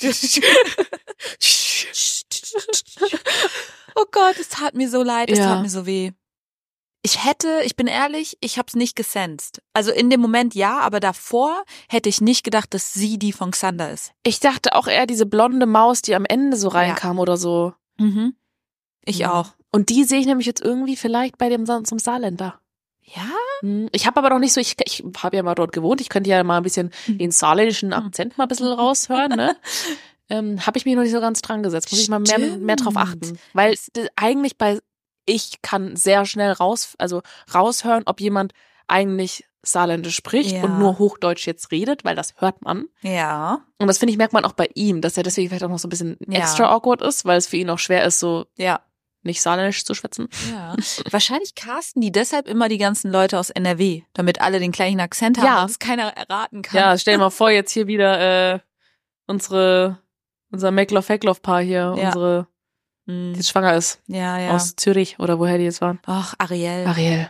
Oh Gott, es tat mir so leid, es tat mir so weh. Ich bin ehrlich, ich hab's nicht gesensed. Also in dem Moment ja, aber davor hätte ich nicht gedacht, dass sie die von Xander ist. Ich dachte auch eher diese blonde Maus, die am Ende so reinkam oder so. Mhm. Ich auch. Und die sehe ich nämlich jetzt irgendwie vielleicht bei dem zum Saarländer. Ja? Ich habe aber noch nicht so, ich habe ja mal dort gewohnt, ich könnte ja mal ein bisschen den saarländischen Akzent mal ein bisschen raushören, ne? Habe ich mich noch nicht so ganz dran gesetzt. Muss ich mal mehr drauf achten. Weil eigentlich ich kann sehr schnell raushören, ob jemand eigentlich Saarländisch spricht und nur Hochdeutsch jetzt redet, weil das hört man. Ja. Und das finde ich, merkt man auch bei ihm, dass er deswegen vielleicht auch noch so ein bisschen extra awkward ist, weil es für ihn auch schwer ist, so nicht Saarländisch zu schwätzen. Ja. Wahrscheinlich casten die deshalb immer die ganzen Leute aus NRW, damit alle den gleichen Akzent haben, dass keiner erraten kann. Ja, stell dir mal vor, jetzt hier wieder unser Meckloff-Heckloff-Paar hier, die jetzt schwanger ist. Ja. Aus Zürich oder woher die jetzt waren. Ach, Ariel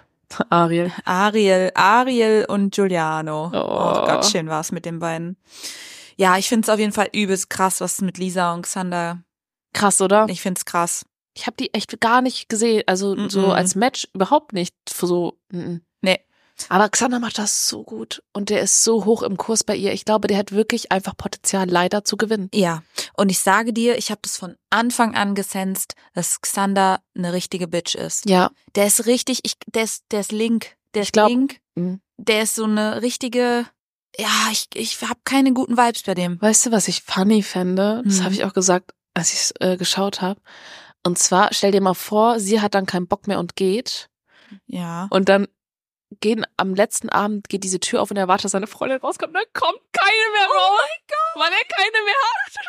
und Giuliano. Oh Gottchen, war's mit den beiden. Ja, ich find's auf jeden Fall übelst krass, was mit Lisa und Xander. Krass, oder? Ich find's krass. Ich habe die echt gar nicht gesehen, also so als Match überhaupt nicht so. Nee. Aber Xander macht das so gut und der ist so hoch im Kurs bei ihr. Ich glaube, der hat wirklich einfach Potenzial, leider zu gewinnen. Ja, und ich sage dir, ich habe das von Anfang an gesensed, dass Xander eine richtige Bitch ist. Ja. Der ist richtig, der ist link. Der ist link. Der ist so eine richtige, ich habe keine guten Vibes bei dem. Weißt du, was ich funny fände? Das habe ich auch gesagt, als ich es geschaut habe. Und zwar, stell dir mal vor, sie hat dann keinen Bock mehr und geht. Ja. Und dann am letzten Abend geht diese Tür auf und er wartet, dass seine Freundin rauskommt. Dann kommt keine mehr raus. Oh mein Gott. Weil er keine mehr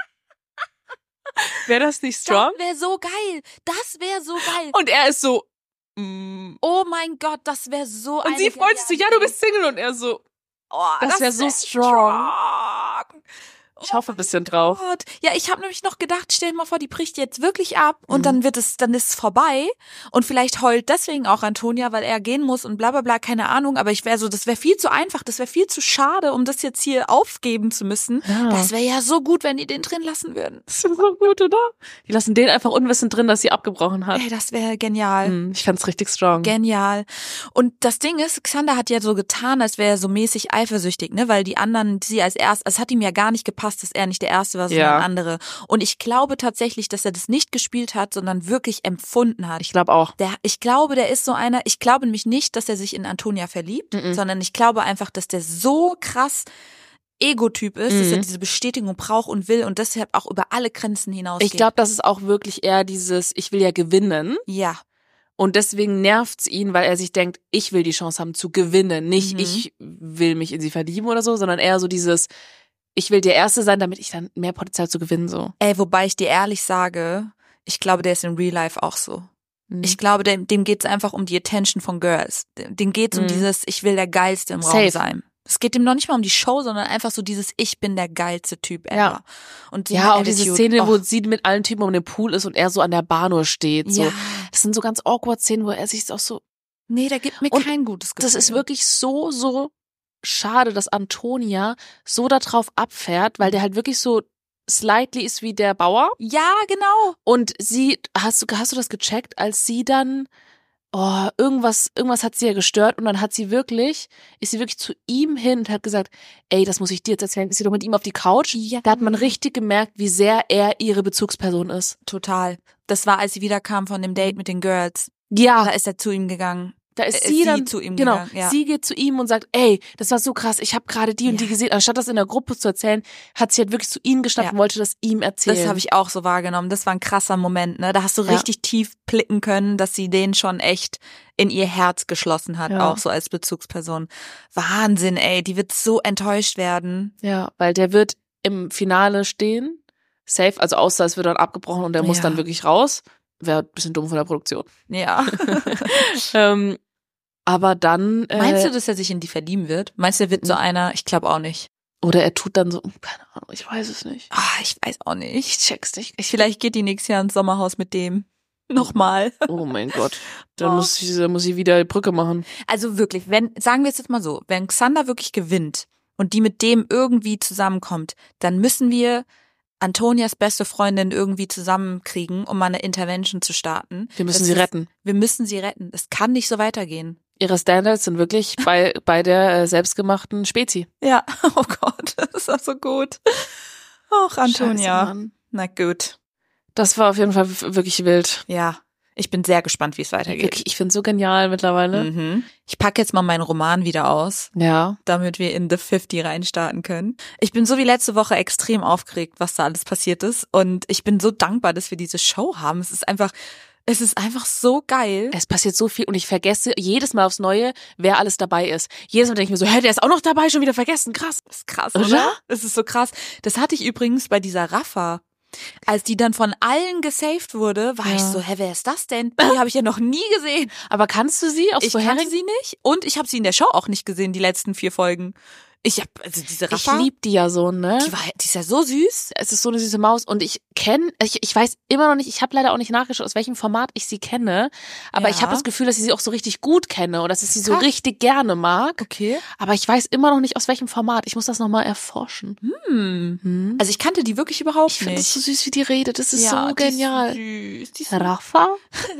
hat. Wäre das nicht strong? Das wäre so geil. Das wäre so geil. Und er ist so, oh mein Gott, das wäre so. Und sie freut sich so, ja, du bist Single. Und er so, das wäre so strong. Ich hoffe ein bisschen drauf. Gott. Ja, ich habe nämlich noch gedacht, stell dir mal vor, die bricht jetzt wirklich ab und dann ist es vorbei und vielleicht heult deswegen auch Antonia, weil er gehen muss und bla bla bla, keine Ahnung, aber das wäre viel zu einfach, das wäre viel zu schade, um das jetzt hier aufgeben zu müssen. Ja. Das wäre ja so gut, wenn die den drin lassen würden. Das wäre so gut, oder? Die lassen den einfach unwissend drin, dass sie abgebrochen hat. Ey, das wäre genial. Ich fand's richtig strong. Genial. Und das Ding ist, Xander hat ja so getan, als wäre er so mäßig eifersüchtig, ne, weil die anderen sie als erst, es hat ihm ja gar nicht gepasst, dass er nicht der Erste war, sondern andere. Und ich glaube tatsächlich, dass er das nicht gespielt hat, sondern wirklich empfunden hat. Ich glaube auch. Ich glaube, der ist so einer, ich glaube nämlich nicht, dass er sich in Antonia verliebt, sondern ich glaube einfach, dass der so krass Ego-Typ ist, dass er diese Bestätigung braucht und will und deshalb auch über alle Grenzen hinausgeht. Ich glaube, das ist auch wirklich eher dieses, ich will ja gewinnen. Ja. Und deswegen nervt's ihn, weil er sich denkt, ich will die Chance haben zu gewinnen. Nicht, ich will mich in sie verlieben oder so, sondern eher so dieses, ich will der Erste sein, damit ich dann mehr Potenzial zu gewinnen, so. Wobei ich dir ehrlich sage, ich glaube, der ist in Real Life auch so. Ich glaube, dem geht's einfach um die Attention von Girls. Dem geht's um dieses, ich will der Geilste im Raum sein. Es geht ihm noch nicht mal um die Show, sondern einfach so dieses, ich bin der geilste Typ ever. Ja, und so auch diese Szene, wo sie mit allen Typen um den Pool ist und er so an der Bar nur steht. So. Ja. Das sind so ganz awkward Szenen, wo er sich auch so... Nee, der gibt mir kein gutes Gefühl. Das ist wirklich so schade, dass Antonia so darauf abfährt, weil der halt wirklich so slightly ist wie der Bauer. Ja, genau. Und sie, hast du das gecheckt, als sie dann, irgendwas hat sie ja gestört und dann ist sie wirklich zu ihm hin und hat gesagt, ey, das muss ich dir jetzt erzählen, ist sie doch mit ihm auf die Couch? Ja. Da hat man richtig gemerkt, wie sehr er ihre Bezugsperson ist. Total. Das war, als sie wiederkam von dem Date mit den Girls. Ja. Da ist er zu ihm gegangen. Da ist sie dann zu ihm genau, gegangen. Ja. Sie geht zu ihm und sagt, ey, das war so krass, ich habe gerade die und die gesehen. Anstatt das in der Gruppe zu erzählen, hat sie halt wirklich zu ihm geschnappt und wollte das ihm erzählen. Das habe ich auch so wahrgenommen. Das war ein krasser Moment, ne? Da hast du richtig tief blicken können, dass sie den schon echt in ihr Herz geschlossen hat, auch so als Bezugsperson. Wahnsinn, ey, die wird so enttäuscht werden. Ja, weil der wird im Finale stehen. safe, also außer es wird dann abgebrochen und der muss dann wirklich raus. Wäre ein bisschen dumm von der Produktion. Ja. Aber dann... Meinst du, dass er sich in die verlieben wird? Meinst du, er wird so einer? Ich glaube auch nicht. Oder er tut dann so, keine Ahnung, ich weiß es nicht. Ich weiß auch nicht. Ich check's nicht. Vielleicht geht die nächstes Jahr ins Sommerhaus mit dem. Nochmal. Oh mein Gott. Dann muss sie wieder die Brücke machen. Also wirklich, sagen wir es jetzt mal so, wenn Xander wirklich gewinnt und die mit dem irgendwie zusammenkommt, dann müssen wir Antonias beste Freundin irgendwie zusammenkriegen, um mal eine Intervention zu starten. Wir müssen sie retten. Wir müssen sie retten. Es kann nicht so weitergehen. Ihre Standards sind wirklich bei der selbstgemachten Spezi. Ja, oh Gott, das ist auch so gut. Och, Antonia. Scheiße, Mann. Na gut. Das war auf jeden Fall wirklich wild. Ja, ich bin sehr gespannt, wie es weitergeht. Wirklich, ich find's so genial mittlerweile. Mhm. Ich packe jetzt mal meinen Roman wieder aus, damit wir in The 50 reinstarten können. Ich bin so wie letzte Woche extrem aufgeregt, was da alles passiert ist. Und ich bin so dankbar, dass wir diese Show haben. Es ist einfach so geil. Es passiert so viel und ich vergesse jedes Mal aufs Neue, wer alles dabei ist. Jedes Mal denke ich mir so, der ist auch noch dabei, schon wieder vergessen. Krass. Das ist krass, oder? Das ist so krass. Das hatte ich übrigens bei dieser Rafa. Als die dann von allen gesaved wurde, war ich so, wer ist das denn? Die habe ich ja noch nie gesehen. Aber kannst du sie aus vorherigen? Ich kannte sie nicht und ich habe sie in der Show auch nicht gesehen, die letzten 4 Folgen. Diese Rafa. Ich lieb die ja so, ne? Die ist ja so süß. Es ist so eine süße Maus und ich weiß immer noch nicht, ich habe leider auch nicht nachgeschaut, aus welchem Format ich sie kenne, aber ich habe das Gefühl, dass ich sie auch so richtig gut kenne und dass ich sie so richtig gerne mag. Okay. Aber ich weiß immer noch nicht, aus welchem Format. Ich muss das nochmal erforschen. Also ich kannte die wirklich überhaupt nicht. Ich finde es so süß, wie die redet. Das ist so genial. Die ist süß. Rafa?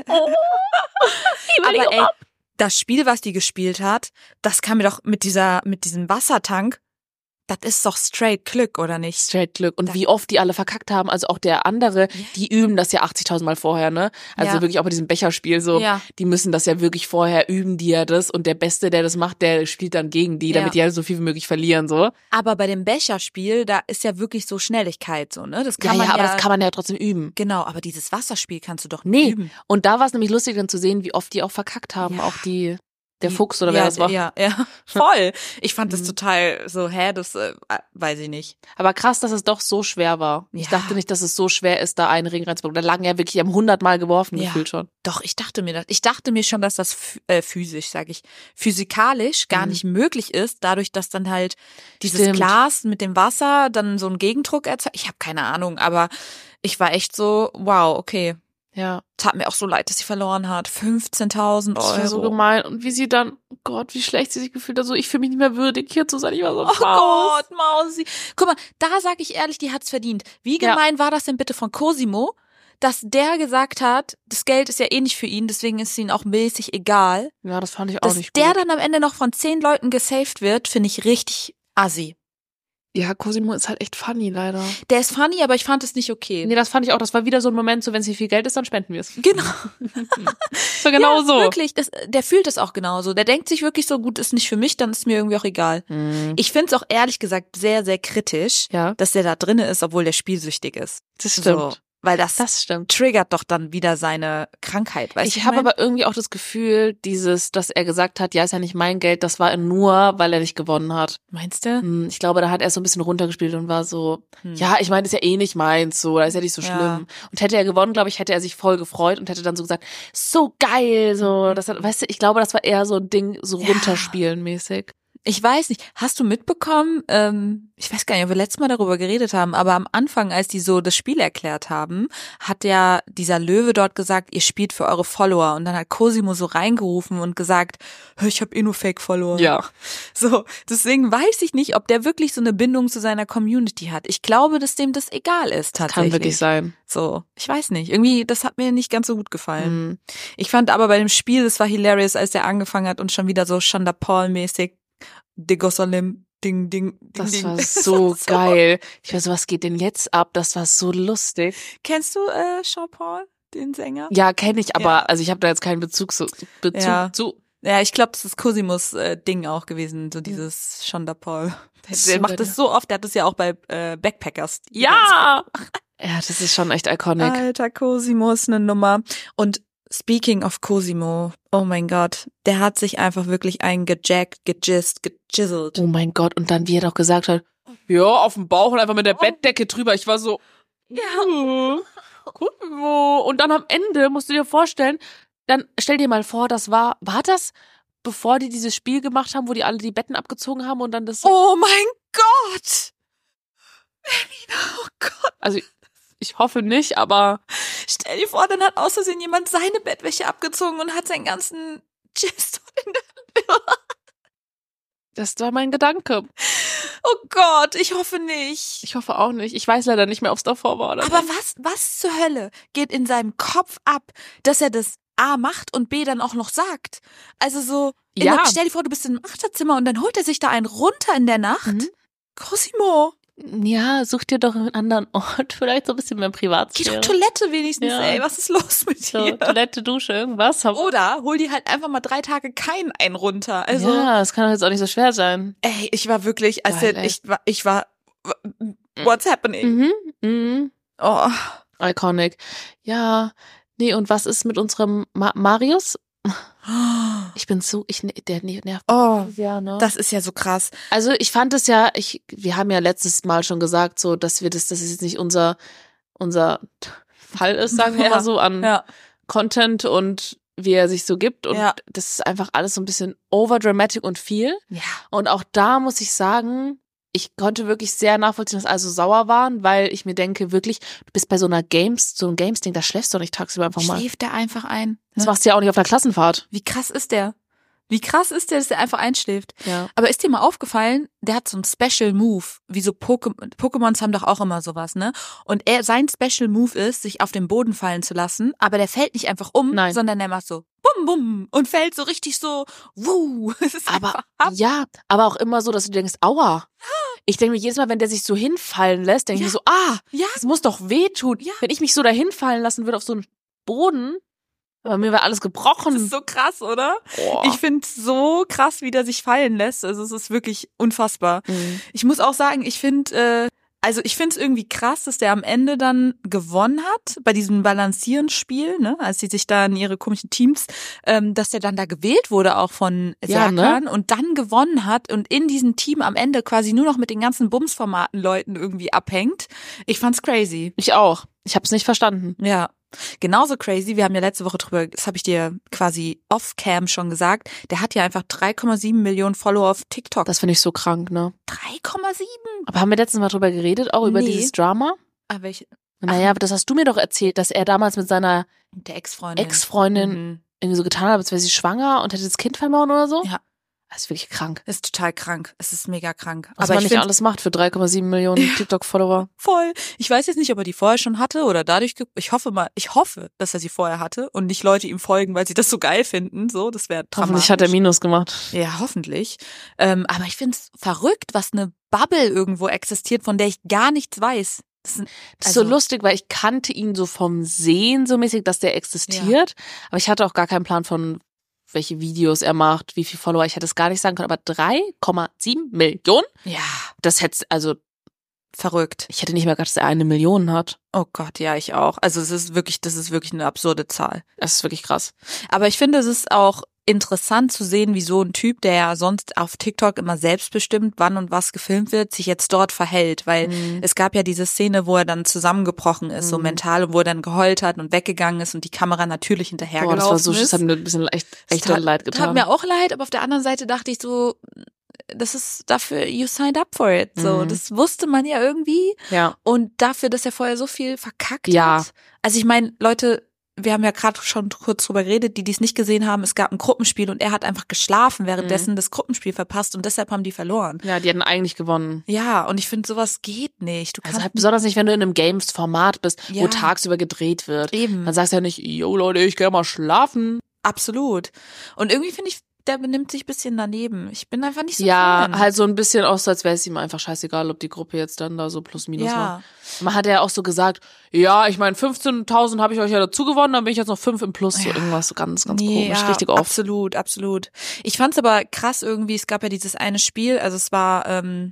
Aber ey, das Spiel, was die gespielt hat, das kam mir doch mit diesem Wassertank, das ist doch straight Glück, oder nicht? Straight Glück. Und wie oft die alle verkackt haben, also auch der andere, die üben das ja 80.000 Mal vorher, ne? Also wirklich auch bei diesem Becherspiel so, die müssen das ja wirklich vorher üben, die ja das und der Beste, der das macht, der spielt dann gegen die, damit die halt so viel wie möglich verlieren, so. Aber bei dem Becherspiel, da ist ja wirklich so Schnelligkeit, so, ne? Das kann man aber das kann man ja trotzdem üben. Genau, aber dieses Wasserspiel kannst du doch nicht üben. Und da war es nämlich lustig dann zu sehen, wie oft die auch verkackt haben, auch der Fuchs oder wer das war. Ja, voll. Ich fand das total so, das weiß ich nicht. Aber krass, dass es doch so schwer war. Ich dachte nicht, dass es so schwer ist, da einen Ring reinzubekommen. Da lagen ja wirklich 100-mal geworfen, gefühlt schon. Doch, ich dachte mir schon, dass das physikalisch gar nicht möglich ist, dadurch, dass dann halt dieses Glas mit dem Wasser dann so einen Gegendruck erzeugt. Ich habe keine Ahnung, aber ich war echt so, wow, okay. Ja. Tat mir auch so leid, dass sie verloren hat. 15.000 Euro. Das war so gemein. Und wie sie dann, oh Gott, wie schlecht sie sich gefühlt hat. So, ich fühle mich nicht mehr würdig, hier zu sein. Ich war so, oh Gott, Mausi. Guck mal, da sag ich ehrlich, die hat's verdient. Wie gemein war das denn bitte von Cosimo, dass der gesagt hat, das Geld ist ja eh nicht für ihn, deswegen ist es ihm auch mäßig egal. Ja, das fand ich auch nicht gut. Dass der dann am Ende noch von 10 Leuten gesaved wird, finde ich richtig assi. Ja, Cosimo ist halt echt funny, leider. Der ist funny, aber ich fand es nicht okay. Nee, das fand ich auch. Das war wieder so ein Moment, so wenn es nicht viel Geld ist, dann spenden wir es. Genau. So genau ja, so. Wirklich, der fühlt es auch genauso. Der denkt sich wirklich so, gut, ist nicht für mich, dann ist mir irgendwie auch egal. Ich finde es auch ehrlich gesagt sehr, sehr kritisch, dass der da drinne ist, obwohl der spielsüchtig ist. Das stimmt. So. Weil das stimmt. Triggert doch dann wieder seine Krankheit, weißt du? Ich habe aber irgendwie auch das Gefühl, dass er gesagt hat, ja, ist ja nicht mein Geld, das war nur, weil er nicht gewonnen hat. Meinst du? Ich glaube, da hat er so ein bisschen runtergespielt und war so, ja, ich meine, ist ja eh nicht meins, so, da ist ja nicht so schlimm. Und hätte er gewonnen, glaube ich, hätte er sich voll gefreut und hätte dann so gesagt, so geil, so, das hat, weißt du, ich glaube, das war eher so ein Ding, so runterspielen mäßig. Ich weiß nicht, hast du mitbekommen, ich weiß gar nicht, ob wir letztes Mal darüber geredet haben, aber am Anfang, als die so das Spiel erklärt haben, hat ja dieser Löwe dort gesagt, ihr spielt für eure Follower, und dann hat Cosimo so reingerufen und gesagt, ich habe eh nur Fake-Follower. Ja. So, deswegen weiß ich nicht, ob der wirklich so eine Bindung zu seiner Community hat. Ich glaube, dass dem das egal ist tatsächlich. Kann wirklich sein. So, ich weiß nicht, irgendwie, das hat mir nicht ganz so gut gefallen. Ich fand aber bei dem Spiel, es war hilarious, als der angefangen hat und schon wieder so Chanda Paul-mäßig Degosalim, Ding, Ding, Ding. Das war so geil. Ich weiß, was geht denn jetzt ab? Das war so lustig. Kennst du Sean Paul, den Sänger? Ja, kenne ich, aber also ich habe da jetzt keinen Bezug zu. Ja, ich glaube, das ist Cosimos Ding auch gewesen, so dieses Chanda Paul. Der macht das so oft, der hat das ja auch bei Backpackers. Ja! Ja, das ist schon echt iconic. Alter, Cosimo ist eine Nummer. Und speaking of Cosimo, oh mein Gott, der hat sich einfach wirklich eingejackt, gejizzelt. Oh mein Gott, und dann, wie er doch gesagt hat, ja, auf dem Bauch und einfach mit der Bettdecke drüber. Ich war so, Ja. Und dann am Ende musst du dir vorstellen, dann stell dir mal vor, war das, bevor die dieses Spiel gemacht haben, wo die alle die Betten abgezogen haben und dann das... Oh mein Gott! Melina, oh Gott. Also ich hoffe nicht, aber... Stell dir vor, dann hat aus Versehen jemand seine Bettwäsche abgezogen und hat seinen ganzen Chest in der Hand. Das war mein Gedanke. Oh Gott, ich hoffe nicht. Ich hoffe auch nicht. Ich weiß leider nicht mehr, ob es davor war oder Aber nicht. was zur Hölle geht in seinem Kopf ab, dass er das A macht und B dann auch noch sagt? Also so, stell dir vor, du bist im Achterzimmer und dann holt er sich da einen runter in der Nacht. Mhm. Cosimo. Ja, such dir doch einen anderen Ort, vielleicht so ein bisschen mehr Privatsphäre. Geh doch Toilette wenigstens, Ja. ey, was ist los mit So, dir? Toilette, Dusche, irgendwas. Oder hol dir halt einfach mal 3 Tage keinen einen runter. Also, ja, das kann doch jetzt auch nicht so schwer sein. ey, ich war wirklich, also Geil, ey. ich war, what's happening? Mhm, mhm. Oh. Iconic. Ja, nee, und was ist mit unserem Marius? Ich bin so, der nervt. Oh, Ja, ne? das ist ja so krass. Also ich fand es ja, wir haben ja letztes Mal schon gesagt, so, dass das jetzt nicht unser Fall ist, sagen wir Ja, mal so, an Ja. Content und wie er sich so gibt. Und Ja. das ist einfach alles so ein bisschen overdramatic und viel. Ja. Und auch da muss ich sagen, ich konnte wirklich sehr nachvollziehen, dass alle so sauer waren, weil ich mir denke, wirklich, du bist bei so einem Games-Ding, da schläfst du nicht tagsüber einfach mal. Schläft der einfach ein. Das machst du ja auch nicht auf der Klassenfahrt. Wie krass ist der? Wie krass ist der, dass der einfach einschläft? Ja. Aber ist dir mal aufgefallen, der hat so einen Special Move, wie so Pokémons haben doch auch immer sowas, ne? Und sein Special Move ist, sich auf den Boden fallen zu lassen, aber der fällt nicht einfach um, Nein. sondern der macht so bum bum und fällt so richtig so wuh. Das ist Aber einfach ja, aber auch immer so, dass du denkst, aua. Ich denke mir jedes Mal, wenn der sich so hinfallen lässt, denke ich mir so, ja. das muss doch wehtun. Ja. Wenn ich mich so da hinfallen lassen würde auf so einen Boden, aber mir wäre alles gebrochen. Das ist so krass, oder? Boah. Ich finde es so krass, wie der sich fallen lässt. Also es ist wirklich unfassbar. Mhm. Ich muss auch sagen, ich finde es irgendwie krass, dass der am Ende dann gewonnen hat bei diesem Balancierenspiel, ne, als sie sich da in ihre komischen Teams, dass der dann da gewählt wurde auch von Ja, Serkan und dann gewonnen hat und in diesem Team am Ende quasi nur noch mit den ganzen Bumsformaten Leuten irgendwie abhängt. Ich fand's crazy. Ich auch. Ich habe es nicht verstanden. Ja. Genauso crazy, wir haben ja letzte Woche drüber, das habe ich dir quasi off-cam schon gesagt, der hat ja einfach 3,7 Millionen Follower auf TikTok. Das finde ich so krank, ne? 3,7? Aber haben wir letztens mal drüber geredet, auch über Nee. dieses Drama? Ah, welche? Naja, aber das hast du mir doch erzählt, dass er damals mit seiner Der Ex-Freundin. Ex-Freundin irgendwie so getan hat, als wäre sie schwanger und hätte das Kind verloren oder so. Ja. Das ist wirklich krank. Das ist total krank. Es ist mega krank. Was Aber man ich nicht finde alles macht für 3,7 Millionen TikTok-Follower. voll. Ich weiß jetzt nicht, ob er die vorher schon hatte oder dadurch, ich hoffe, dass er sie vorher hatte und nicht Leute ihm folgen, weil sie das so geil finden. So, das wäre dramatisch. Hoffentlich hat er Minus gemacht. Ja, hoffentlich. Aber ich finde es verrückt, was eine Bubble irgendwo existiert, von der ich gar nichts weiß. Das ist so lustig, weil ich kannte ihn so vom Sehen so mäßig, dass der existiert. Aber ich hatte auch gar keinen Plan von, welche Videos er macht, wie viel Follower. Ich hätte es gar nicht sagen können. Aber 3,7 Millionen? Ja, Das hätte, also, verrückt. ich hätte nicht mehr gedacht, dass er 1 Million hat. Oh Gott, ja, ich auch. Also das ist wirklich eine absurde Zahl. Das ist wirklich krass. Aber ich finde, es ist auch interessant zu sehen, wie so ein Typ, der ja sonst auf TikTok immer selbstbestimmt, wann und was gefilmt wird, sich jetzt dort verhält. Weil es gab ja diese Szene, wo er dann zusammengebrochen ist, so mental, und wo er dann geheult hat und weggegangen ist und die Kamera natürlich hinterhergelaufen Boah, das war so, ist. das hat mir ein bisschen echt leid getan. Tat mir auch leid, aber auf der anderen Seite dachte ich so, das ist dafür, you signed up for it. So, das wusste man ja irgendwie. Ja. Und dafür, dass er vorher so viel verkackt Ja. hat. Also ich meine, Leute, wir haben ja gerade schon kurz drüber geredet, die es nicht gesehen haben, es gab ein Gruppenspiel und er hat einfach geschlafen, währenddessen das Gruppenspiel verpasst und deshalb haben die verloren. Ja, die hätten eigentlich gewonnen. Ja, und ich finde, sowas geht nicht. Du Also kannst halt besonders nicht, wenn du in einem Games-Format bist, wo Ja. tagsüber gedreht wird. eben, Dann sagst du ja nicht, yo Leute, ich geh mal schlafen. absolut. Und irgendwie finde ich, der benimmt sich ein bisschen daneben. Ich bin einfach nicht so Ja, Fan. halt so ein bisschen auch so, als wäre es ihm einfach scheißegal, ob die Gruppe jetzt dann da so plus minus Ja. war. Man hat ja auch so gesagt, ja, ich meine, 15.000 habe ich euch ja dazu gewonnen, dann bin ich jetzt noch 5 im Plus. So irgendwas so ganz komisch, ja, richtig oft. absolut. Ich fand's aber krass irgendwie, es gab ja dieses eine Spiel, also es war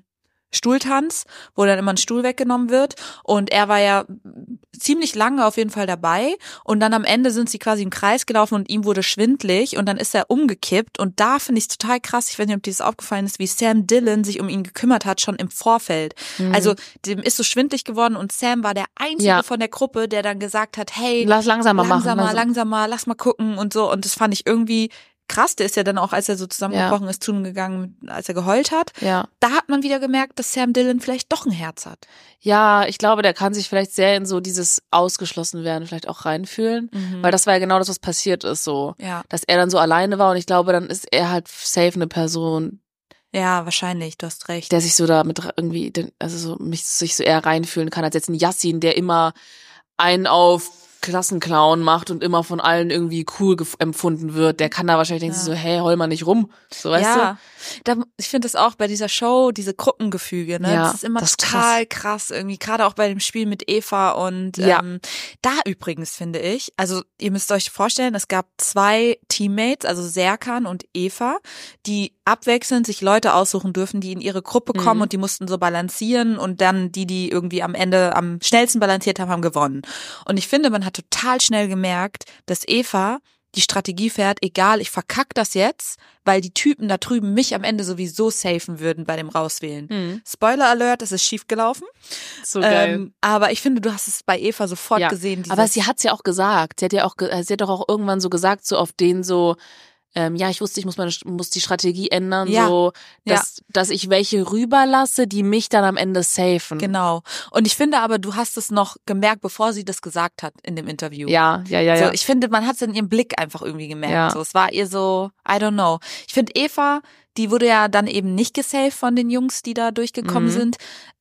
Stuhltanz, wo dann immer ein Stuhl weggenommen wird und er war ja ziemlich lange auf jeden Fall dabei und dann am Ende sind sie quasi im Kreis gelaufen und ihm wurde schwindlig und dann ist er umgekippt und da finde ich es total krass, ich weiß nicht, ob dir das aufgefallen ist, wie Sam Dillon sich um ihn gekümmert hat, schon im Vorfeld. Also dem ist so schwindlig geworden und Sam war der Einzige von der Gruppe, der dann gesagt hat, hey, lass langsamer machen. Langsamer, lass mal gucken und so und das fand ich irgendwie krass, der ist ja dann auch, als er so zusammengebrochen ist, zu ihm gegangen, als er geheult hat. Ja. Da hat man wieder gemerkt, dass Sam Dillon vielleicht doch ein Herz hat. Ja, ich glaube, der kann sich vielleicht sehr in so dieses Ausgeschlossenwerden vielleicht auch reinfühlen, weil das war ja genau das, was passiert ist, so, dass er dann so alleine war und ich glaube, dann ist er halt safe eine Person. Ja, wahrscheinlich, du hast recht. Der sich so damit irgendwie, also so, sich so eher reinfühlen kann, als jetzt ein Yassin, der immer einen auf Klassenclown macht und immer von allen irgendwie cool empfunden wird, der kann da wahrscheinlich denken so, hey, heul mal nicht rum, so, weißt du? Ich finde das auch bei dieser Show, diese Gruppengefüge, ne, das ist immer total krass irgendwie, gerade auch bei dem Spiel mit Eva und da übrigens finde ich, also ihr müsst euch vorstellen, es gab 2 Teammates, also Serkan und Eva, die abwechselnd sich Leute aussuchen dürfen, die in ihre Gruppe kommen und die mussten so balancieren und dann die irgendwie am Ende am schnellsten balanciert haben gewonnen. Und ich finde, man hat total schnell gemerkt, dass Eva die Strategie fährt, egal, ich verkack das jetzt, weil die Typen da drüben mich am Ende sowieso safen würden bei dem Rauswählen. Spoiler Alert, es ist schief gelaufen. So geil. Aber ich finde, du hast es bei Eva sofort gesehen. Aber sie hat's ja auch gesagt. Sie hat doch auch irgendwann so gesagt, so auf den so, ich wusste, ich muss die Strategie ändern, so, dass ich welche rüberlasse, die mich dann am Ende safen. Genau. Und ich finde aber, du hast es noch gemerkt, bevor sie das gesagt hat in dem Interview. Ja. So, ich finde, man hat es in ihrem Blick einfach irgendwie gemerkt. Ja. So, es war ihr so, I don't know. Ich finde, Eva, die wurde ja dann eben nicht gesaved von den Jungs, die da durchgekommen sind.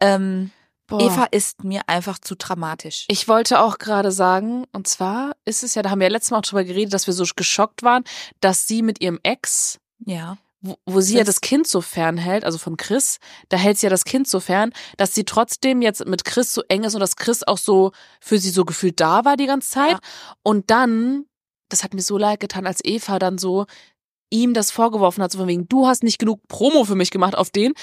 Eva ist mir einfach zu dramatisch. Ich wollte auch gerade sagen, und zwar ist es ja, da haben wir ja letztes Mal auch drüber geredet, dass wir so geschockt waren, dass sie mit ihrem Ex, wo sie ja das Kind so fernhält, also von Chris, da hält sie ja das Kind so fern, dass sie trotzdem jetzt mit Chris so eng ist und dass Chris auch so für sie so gefühlt da war die ganze Zeit. Ja. Und dann, das hat mir so leid getan, als Eva dann so ihm das vorgeworfen hat, so von wegen, du hast nicht genug Promo für mich gemacht auf den,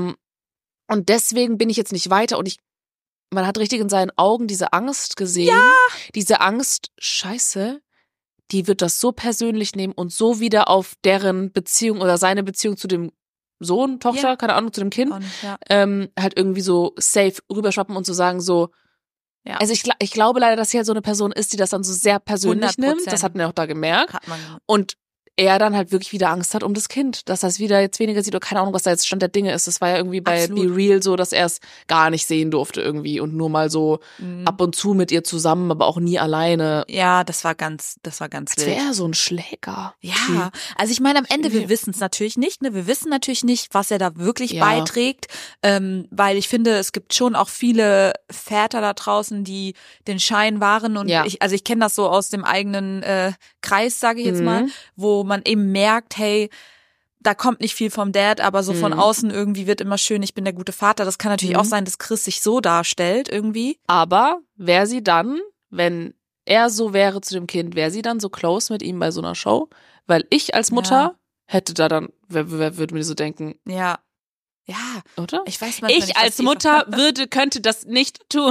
und deswegen bin ich jetzt nicht weiter und man hat richtig in seinen Augen diese Angst gesehen. Ja. Diese Angst, scheiße, die wird das so persönlich nehmen und so wieder auf deren Beziehung oder seine Beziehung zu dem Sohn, Tochter, keine Ahnung, zu dem Kind, halt irgendwie so safe rüberschwappen und zu sagen so, also ich glaube leider, dass sie halt so eine Person ist, die das dann so sehr persönlich 100%. Nimmt. Das hat man ja auch da gemerkt. Und er dann halt wirklich wieder Angst hat um das Kind, dass er es wieder jetzt weniger sieht oder keine Ahnung, was da jetzt Stand der Dinge ist. Das war ja irgendwie bei Be Real so, dass er es gar nicht sehen durfte irgendwie und nur mal so ab und zu mit ihr zusammen, aber auch nie alleine. Ja, das war ganz wild. Als wäre er so ein Schläger. Ja, also ich meine am Ende, wir wissen es natürlich nicht, ne? Wir wissen natürlich nicht, was er da wirklich beiträgt, weil ich finde, es gibt schon auch viele Väter da draußen, die den Schein wahren und ich kenne das so aus dem eigenen Kreis, sage ich jetzt mal, wo man eben merkt, hey, da kommt nicht viel vom Dad, aber so von außen irgendwie wird immer schön, ich bin der gute Vater. Das kann natürlich auch sein, dass Chris sich so darstellt irgendwie. Aber wäre sie dann, wenn er so wäre zu dem Kind, wäre sie dann so close mit ihm bei so einer Show? Weil ich als Mutter hätte da dann, wer würde mir so denken? Ja. Ja, oder? Ich weiß manchmal nicht, als Mutter könnte das nicht tun.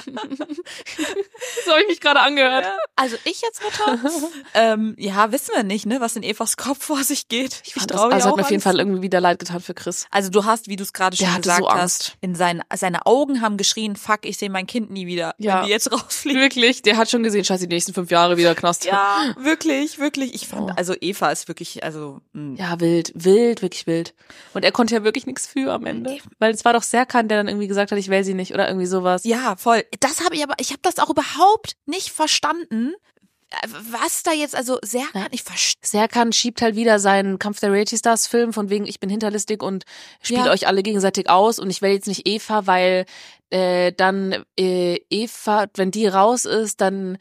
So habe ich mich gerade angehört. Ja. Also ich als Mutter, wissen wir nicht, ne, was in Evas Kopf vor sich geht. Ich traue also hat mir auf jeden Fall irgendwie wieder leid getan für Chris. Also du hast, wie du es gerade schon gesagt hast, seine Augen haben geschrien, fuck, ich sehe mein Kind nie wieder, wenn die jetzt rausfliegen. Wirklich, der hat schon gesehen, scheiße, die nächsten 5 Jahre wieder Knast. Ja, wirklich. Ich fand, also Eva ist wirklich, ja, wirklich wild. Und er konnte ja wirklich nichts für am Ende. Weil es war doch Serkan, der dann irgendwie gesagt hat, ich will sie nicht oder irgendwie sowas. Ja, voll. Ich habe das auch überhaupt nicht verstanden. Was da jetzt, also Serkan schiebt halt wieder seinen Kampf der Reality Stars Film von wegen, ich bin hinterlistig und spiele euch alle gegenseitig aus und ich wähle jetzt nicht Eva, weil dann Eva, wenn die raus ist, dann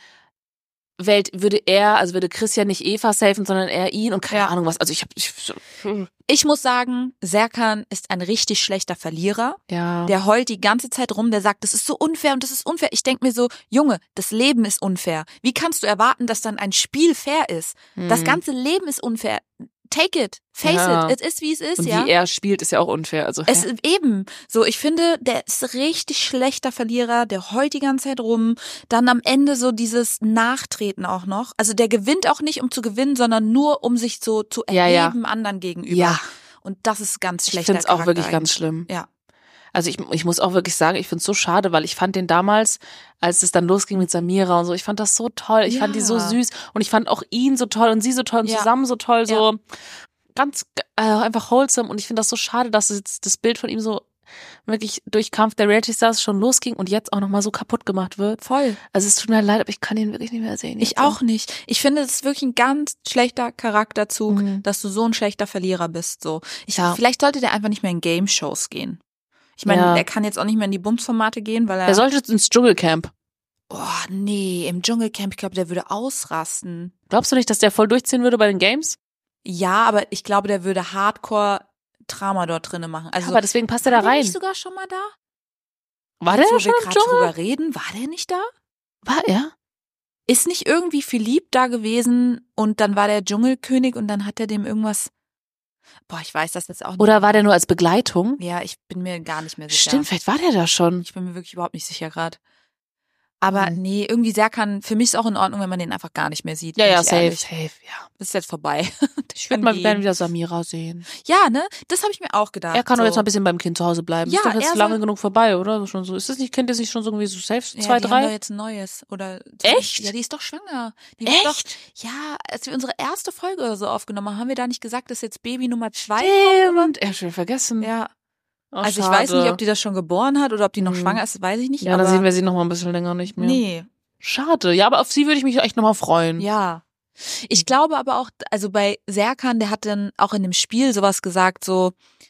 würde Chris ja nicht Eva safen, sondern er ihn und keine Ahnung was. Also ich muss sagen, Serkan ist ein richtig schlechter Verlierer. Ja. Der heult die ganze Zeit rum, der sagt, das ist so unfair und das ist unfair. Ich denke mir so, Junge, das Leben ist unfair. Wie kannst du erwarten, dass dann ein Spiel fair ist? Das ganze Leben ist unfair. take it. Face it. Es ist, wie es ist, und ja. wie er spielt, ist ja auch unfair. Also, es ist eben so, ich finde, der ist richtig schlechter Verlierer, der heult die ganze Zeit rum. Dann am Ende so dieses Nachtreten auch noch. Also der gewinnt auch nicht, um zu gewinnen, sondern nur, um sich so zu erheben anderen gegenüber. Ja. Und das ist ganz schlechter Charakter. Ich finde es auch wirklich ganz schlimm. Ja. Also ich muss auch wirklich sagen, ich finde es so schade, weil ich fand den damals, als es dann losging mit Samira und so, ich fand das so toll. Ich fand die so süß und ich fand auch ihn so toll und sie so toll und zusammen so toll, so ganz einfach wholesome. Und ich finde das so schade, dass jetzt das Bild von ihm so wirklich durch Kampf der Reality Stars schon losging und jetzt auch nochmal so kaputt gemacht wird. Voll. Also es tut mir leid, aber ich kann ihn wirklich nicht mehr sehen. Ich auch nicht. Ich finde, es ist wirklich ein ganz schlechter Charakterzug, dass du so ein schlechter Verlierer bist. So, vielleicht sollte der einfach nicht mehr in Game-Shows gehen. Ich meine, der kann jetzt auch nicht mehr in die Bums-Formate gehen, weil er sollte ins Dschungelcamp. Oh, nee, im Dschungelcamp, ich glaube, der würde ausrasten. Glaubst du nicht, dass der voll durchziehen würde bei den Games? Ja, aber ich glaube, der würde Hardcore-Drama dort drinnen machen. Also, aber deswegen passt er da rein. War der nicht sogar schon mal da? War der schon im Dschungel? Drüber reden, war der nicht da? War er? Ist nicht irgendwie Philipp da gewesen und dann war der Dschungelkönig und dann hat er dem irgendwas... Boah, ich weiß das jetzt auch nicht. Oder war der nur als Begleitung? Ja, ich bin mir gar nicht mehr sicher. Stimmt, vielleicht war der da schon. Ich bin mir wirklich überhaupt nicht sicher gerade. Aber nee, irgendwie Serkan, für mich ist auch in Ordnung, wenn man den einfach gar nicht mehr sieht. Ja, safe, ja. Das ist jetzt vorbei. Ich würde mal gerne wieder Samira sehen. Ja, ne? Das habe ich mir auch gedacht. Er kann doch jetzt mal ein bisschen beim Kind zu Hause bleiben. Ja, ist doch jetzt lange genug vorbei, oder? Schon so. Ist das nicht, kennt ihr sich schon so irgendwie so safe? 2, 3? Die haben doch jetzt ein neues. Oder echt? Ja, die ist doch schwanger. Die echt? Doch, ja, als wir unsere erste Folge oder so aufgenommen haben, haben wir da nicht gesagt, dass jetzt Baby Nummer 2 kommt? Er hat schon vergessen. Ja. Oh, also schade. ich weiß nicht, ob die das schon geboren hat oder ob die noch schwanger ist, weiß ich nicht. Ja, aber dann sehen wir sie noch mal ein bisschen länger nicht mehr. Nee. Schade. Ja, aber auf sie würde ich mich echt noch mal freuen. Ja. Ich glaube aber auch, also bei Serkan, der hat dann auch in dem Spiel sowas gesagt, so,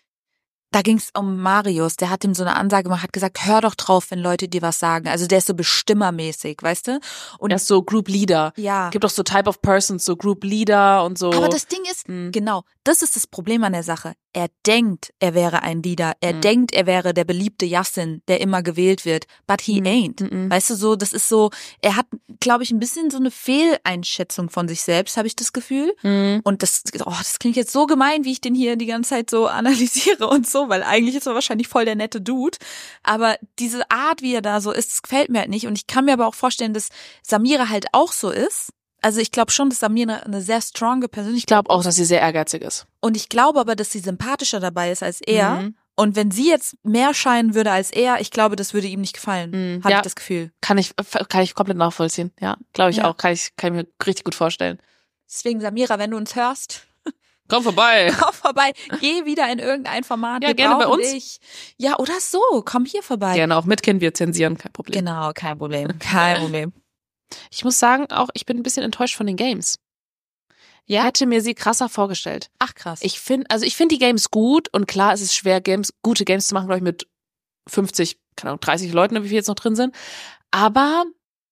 da ging es um Marius, der hat ihm so eine Ansage gemacht, hat gesagt, hör doch drauf, wenn Leute dir was sagen. Also der ist so bestimmermäßig, weißt du? Und er ist so Group Leader. Ja. Gibt doch so Type of Persons, so Group Leader und so. Aber das Ding ist, genau, das ist das Problem an der Sache. Er denkt, er wäre ein Leader. Er denkt, er wäre der beliebte Yassin, der immer gewählt wird. But he ain't. Weißt du, so, das ist so, er hat, glaube ich, ein bisschen so eine Fehleinschätzung von sich selbst, habe ich das Gefühl. Und das klingt jetzt so gemein, wie ich den hier die ganze Zeit so analysiere und so, weil eigentlich ist er wahrscheinlich voll der nette Dude. Aber diese Art, wie er da so ist, das gefällt mir halt nicht. Und ich kann mir aber auch vorstellen, dass Samira halt auch so ist. Also ich glaube schon, dass Samira eine sehr stronge Persönlichkeit ist. Ich glaube auch, dass sie sehr ehrgeizig ist. Und ich glaube aber, dass sie sympathischer dabei ist als er. Und wenn sie jetzt mehr scheinen würde als er, ich glaube, das würde ihm nicht gefallen. Habe ich das Gefühl. Kann ich komplett nachvollziehen. Ja, glaube ich auch. Kann ich mir richtig gut vorstellen. Deswegen, Samira, wenn du uns hörst, komm vorbei. Geh wieder in irgendein Format. Ja, gerne bei uns. Dich. Ja, oder so. Komm hier vorbei. Gerne auch mit Kind, wir zensieren, kein Problem. Genau, kein Problem. Kein Problem. Ich muss sagen, auch ich bin ein bisschen enttäuscht von den Games. Ja? Ich hätte mir sie krasser vorgestellt. Ach krass. Ich finde die Games gut und klar, es ist schwer, gute Games zu machen, glaube ich, mit 50, keine Ahnung, 30 Leuten, wie wir jetzt noch drin sind. Aber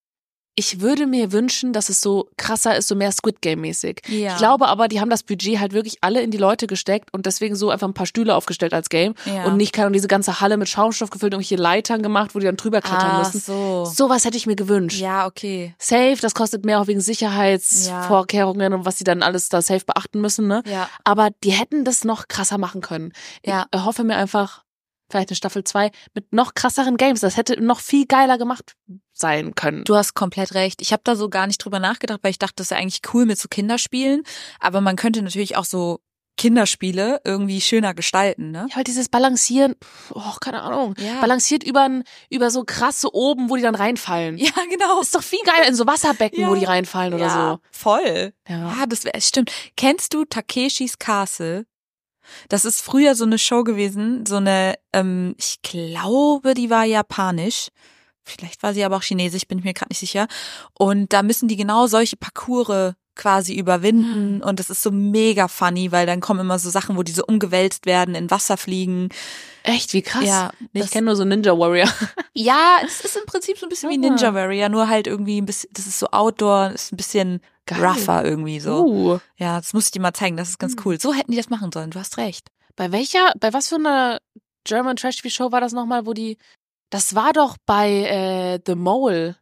ich würde mir wünschen, dass es so krasser ist, so mehr Squid Game-mäßig. Ja. Ich glaube aber, die haben das Budget halt wirklich alle in die Leute gesteckt und deswegen so einfach ein paar Stühle aufgestellt als Game. Ja. Und nicht diese ganze Halle mit Schaumstoff gefüllt, irgendwelche Leitern gemacht, wo die dann drüber klettern müssen. So. Sowas hätte ich mir gewünscht. Ja, okay. Safe, das kostet mehr auch wegen Sicherheitsvorkehrungen und was sie dann alles da safe beachten müssen, ne? Ja. Aber die hätten das noch krasser machen können. Ja. Ich hoffe mir einfach, vielleicht eine Staffel 2 mit noch krasseren Games. Das hätte noch viel geiler gemacht sein können. Du hast komplett recht. Ich habe da so gar nicht drüber nachgedacht, weil ich dachte, das ist ja eigentlich cool mit so Kinderspielen. Aber man könnte natürlich auch so Kinderspiele irgendwie schöner gestalten, ne? Ja, weil dieses Balancieren, keine Ahnung, balanciert über so krasse oben, wo die dann reinfallen. Ja, genau. Ist doch viel geiler in so Wasserbecken, wo die reinfallen oder so. Voll. Ja, das stimmt. Kennst du Takeshis Castle? Das ist früher so eine Show gewesen, so eine, ich glaube, die war japanisch. Vielleicht war sie aber auch chinesisch, bin ich mir gerade nicht sicher. Und da müssen die genau solche Parcours quasi überwinden und das ist so mega funny, weil dann kommen immer so Sachen, wo die so umgewälzt werden, in Wasser fliegen. Echt, wie krass. Ja, ich kenne nur so Ninja Warrior. Ja, es ist im Prinzip so ein bisschen wie Ninja Warrior, nur halt irgendwie ein bisschen, das ist so Outdoor, ist ein bisschen rougher irgendwie so. Ja, das muss ich dir mal zeigen, das ist ganz cool. So hätten die das machen sollen, du hast recht. Bei was für einer German Trash TV Show war das nochmal, das war doch bei The Mole,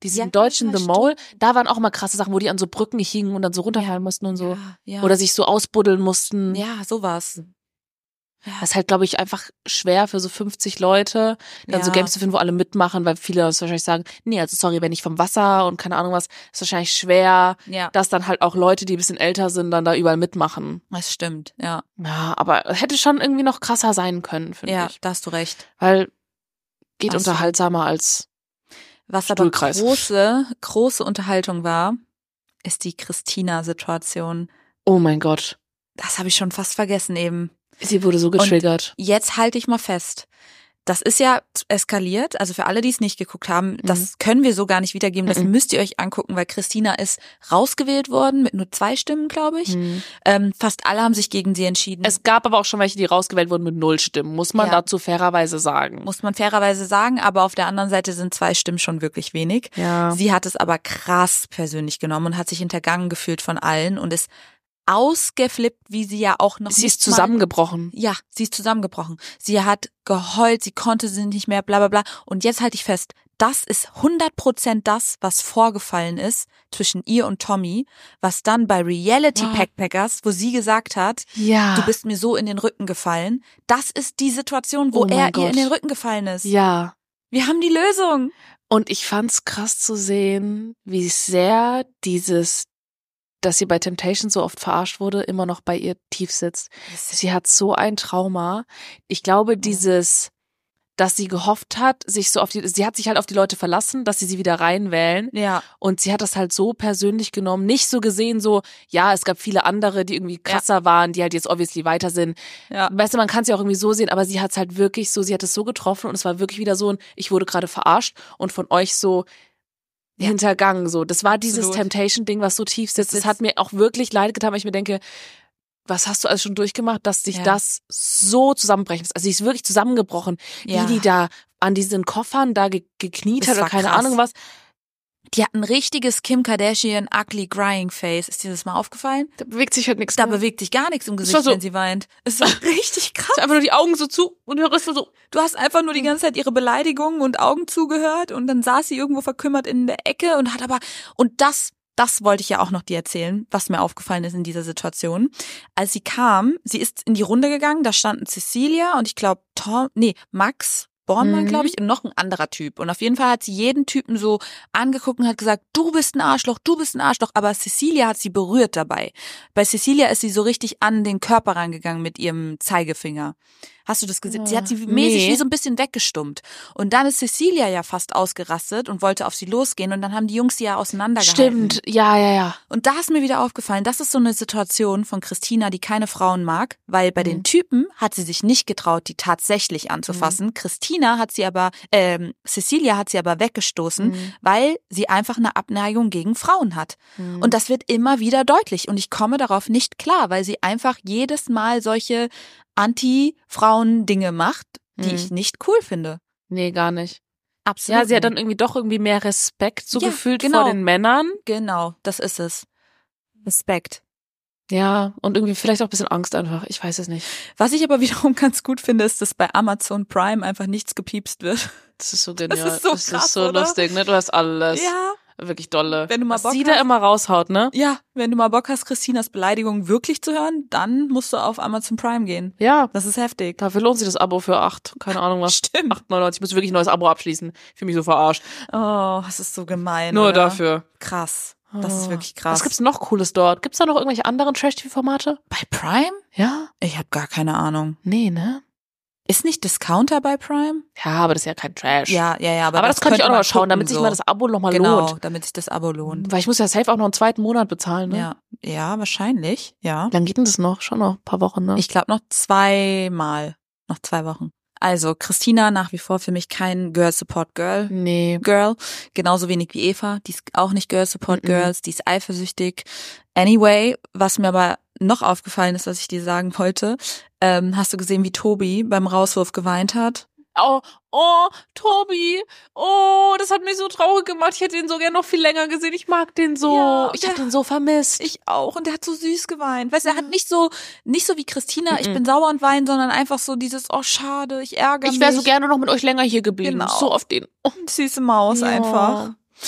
Diesen deutschen The Mole, da waren auch mal krasse Sachen, wo die an so Brücken hingen und dann so runterfallen mussten und so. Ja. Oder sich so ausbuddeln mussten. Ja, sowas. Ja. Das ist halt, glaube ich, einfach schwer für so 50 Leute, dann so Games zu finden, wo alle mitmachen, weil viele wahrscheinlich sagen, nee, also sorry, wenn ich vom Wasser und keine Ahnung was, ist wahrscheinlich schwer, dass dann halt auch Leute, die ein bisschen älter sind, dann da überall mitmachen. Das stimmt, ja. Ja, aber hätte schon irgendwie noch krasser sein können, finde ich. Ja, da hast du recht. Weil geht unterhaltsamer als was Stuhlkreis. Aber große Unterhaltung war, ist die Christina-Situation. Oh mein Gott. Das habe ich schon fast vergessen eben. Sie wurde so getriggert. Und jetzt halte ich mal fest. Das ist ja eskaliert, also für alle, die es nicht geguckt haben, das können wir so gar nicht wiedergeben, das müsst ihr euch angucken, weil Christina ist rausgewählt worden mit nur 2 Stimmen, glaube ich. Fast alle haben sich gegen sie entschieden. Es gab aber auch schon welche, die rausgewählt wurden mit 0 Stimmen, muss man dazu fairerweise sagen. Muss man fairerweise sagen, aber auf der anderen Seite sind 2 Stimmen schon wirklich wenig. Ja. Sie hat es aber krass persönlich genommen und hat sich hintergangen gefühlt von allen und ist ausgeflippt, wie sie ja auch noch Sie ist zusammengebrochen. Ja, sie ist zusammengebrochen. Sie hat geheult, sie konnte sie nicht mehr, bla bla bla. Und jetzt halte ich fest, das ist 100% das, was vorgefallen ist zwischen ihr und Tommy, was dann bei Reality Backpackers, wo sie gesagt hat, du bist mir so in den Rücken gefallen. Das ist die Situation, wo er ihr in den Rücken gefallen ist. Ja. Wir haben die Lösung. Und ich fand's krass zu sehen, wie sehr dass sie bei Temptation so oft verarscht wurde, immer noch bei ihr tief sitzt. Sie hat so ein Trauma. Ich glaube, dass sie gehofft hat, sie hat sich halt auf die Leute verlassen, dass sie wieder reinwählen. Ja. Und sie hat das halt so persönlich genommen, nicht so gesehen so, ja, es gab viele andere, die irgendwie krasser waren, die halt jetzt obviously weiter sind. Ja. Weißt du, man kann es ja auch irgendwie so sehen, aber sie hat es halt wirklich so, sie hat es so getroffen und es war wirklich wieder so ich wurde gerade verarscht und von euch so hintergangen, so. Das war dieses Temptation-Ding, was so tief sitzt. Das hat mir auch wirklich leid getan, weil ich mir denke, was hast du alles schon durchgemacht, dass sich das so zusammenbrechen ist. Also sie ist wirklich zusammengebrochen, wie die da an diesen Koffern da gekniet hat oder keine Ahnung was. Die hat ein richtiges Kim Kardashian ugly crying face. Ist dir das mal aufgefallen? Da bewegt sich halt nichts. Da bewegt sich gar nichts im Gesicht, wenn sie weint. Es war richtig krass. Einfach nur die Augen so zu und der Rest so. Du hast einfach nur die ganze Zeit ihre Beleidigungen und Augen zugehört und dann saß sie irgendwo verkümmert in der Ecke und hat aber, und das wollte ich ja auch noch dir erzählen, was mir aufgefallen ist in dieser Situation. Als sie kam, sie ist in die Runde gegangen, da standen Cecilia und ich glaube Max Bornmann, glaube ich, und noch ein anderer Typ. Und auf jeden Fall hat sie jeden Typen so angeguckt und hat gesagt, du bist ein Arschloch, aber Cecilia hat sie berührt dabei. Bei Cecilia ist sie so richtig an den Körper rangegangen mit ihrem Zeigefinger. Hast du das gesehen? Sie hat sie mäßig wie so ein bisschen weggestummt. Und dann ist Cecilia ja fast ausgerastet und wollte auf sie losgehen und dann haben die Jungs sie ja auseinandergehalten. Stimmt, ja. Und da ist mir wieder aufgefallen, das ist so eine Situation von Christina, die keine Frauen mag, weil bei den Typen hat sie sich nicht getraut, die tatsächlich anzufassen. Cecilia hat sie aber weggestoßen, weil sie einfach eine Abneigung gegen Frauen hat. Und das wird immer wieder deutlich und ich komme darauf nicht klar, weil sie einfach jedes Mal solche Anti-Frauen-Dinge macht, die ich nicht cool finde. Nee, gar nicht. Absolut. Ja, sie hat dann irgendwie doch irgendwie mehr Respekt so gefühlt genau. vor den Männern. Genau, das ist es. Respekt. Ja, und irgendwie vielleicht auch ein bisschen Angst einfach. Ich weiß es nicht. Was ich aber wiederum ganz gut finde, ist, dass bei Amazon Prime einfach nichts gepiepst wird. Das ist so genial. Das ist so krass, so oder? Lustig, ne? Du hast alles. Ja. Wirklich dolle. Wenn du mal was Bock sie hast, da immer raushaut, ne? Ja, wenn du mal Bock hast, Christinas Beleidigung wirklich zu hören, dann musst du auf Amazon Prime gehen. Ja. Das ist heftig. Dafür lohnt sich das Abo für 8, keine Ahnung was. Stimmt. 8,99. Ich muss wirklich ein neues Abo abschließen. Ich fühle mich so verarscht. Oh, das ist so gemein. Nur oder? dafür. Krass. Das ist wirklich krass. Was gibt's noch Cooles dort? Gibt's da noch irgendwelche anderen Trash-TV-Formate? Bei Prime? Ja? Ich habe gar keine Ahnung. Nee, ne? Ist nicht Discounter bei Prime? Ja, aber das ist ja kein Trash. Ja. Aber das könnte ich auch noch mal schauen, damit sich mal das Abo noch mal lohnt. Genau, damit sich das Abo lohnt. Weil ich muss ja safe auch noch einen zweiten Monat bezahlen, ne? Ja, wahrscheinlich, ja. Wie lange geht denn das noch? Schon noch ein paar Wochen, ne? Ich glaube noch 2 Wochen. Also Christina nach wie vor für mich kein Girl Support Girl. Nee. Girl. Genauso wenig wie Eva. Die ist auch nicht Girl Support Girls. Die ist eifersüchtig. Anyway, was mir aber noch aufgefallen ist, was ich dir sagen wollte, hast du gesehen, wie Tobi beim Rauswurf geweint hat? Oh, Tobi. Oh, das hat mich so traurig gemacht. Ich hätte ihn so gern noch viel länger gesehen. Ich mag den so. Ja, ich habe den so vermisst. Ich auch. Und der hat so süß geweint. Weißt du, er hat nicht so wie Christina, ich bin sauer und weine, sondern einfach so dieses, oh schade, ich ärgere mich. Ich wäre so gerne noch mit euch länger hier geblieben. Genau. So auf den. Süße Maus einfach.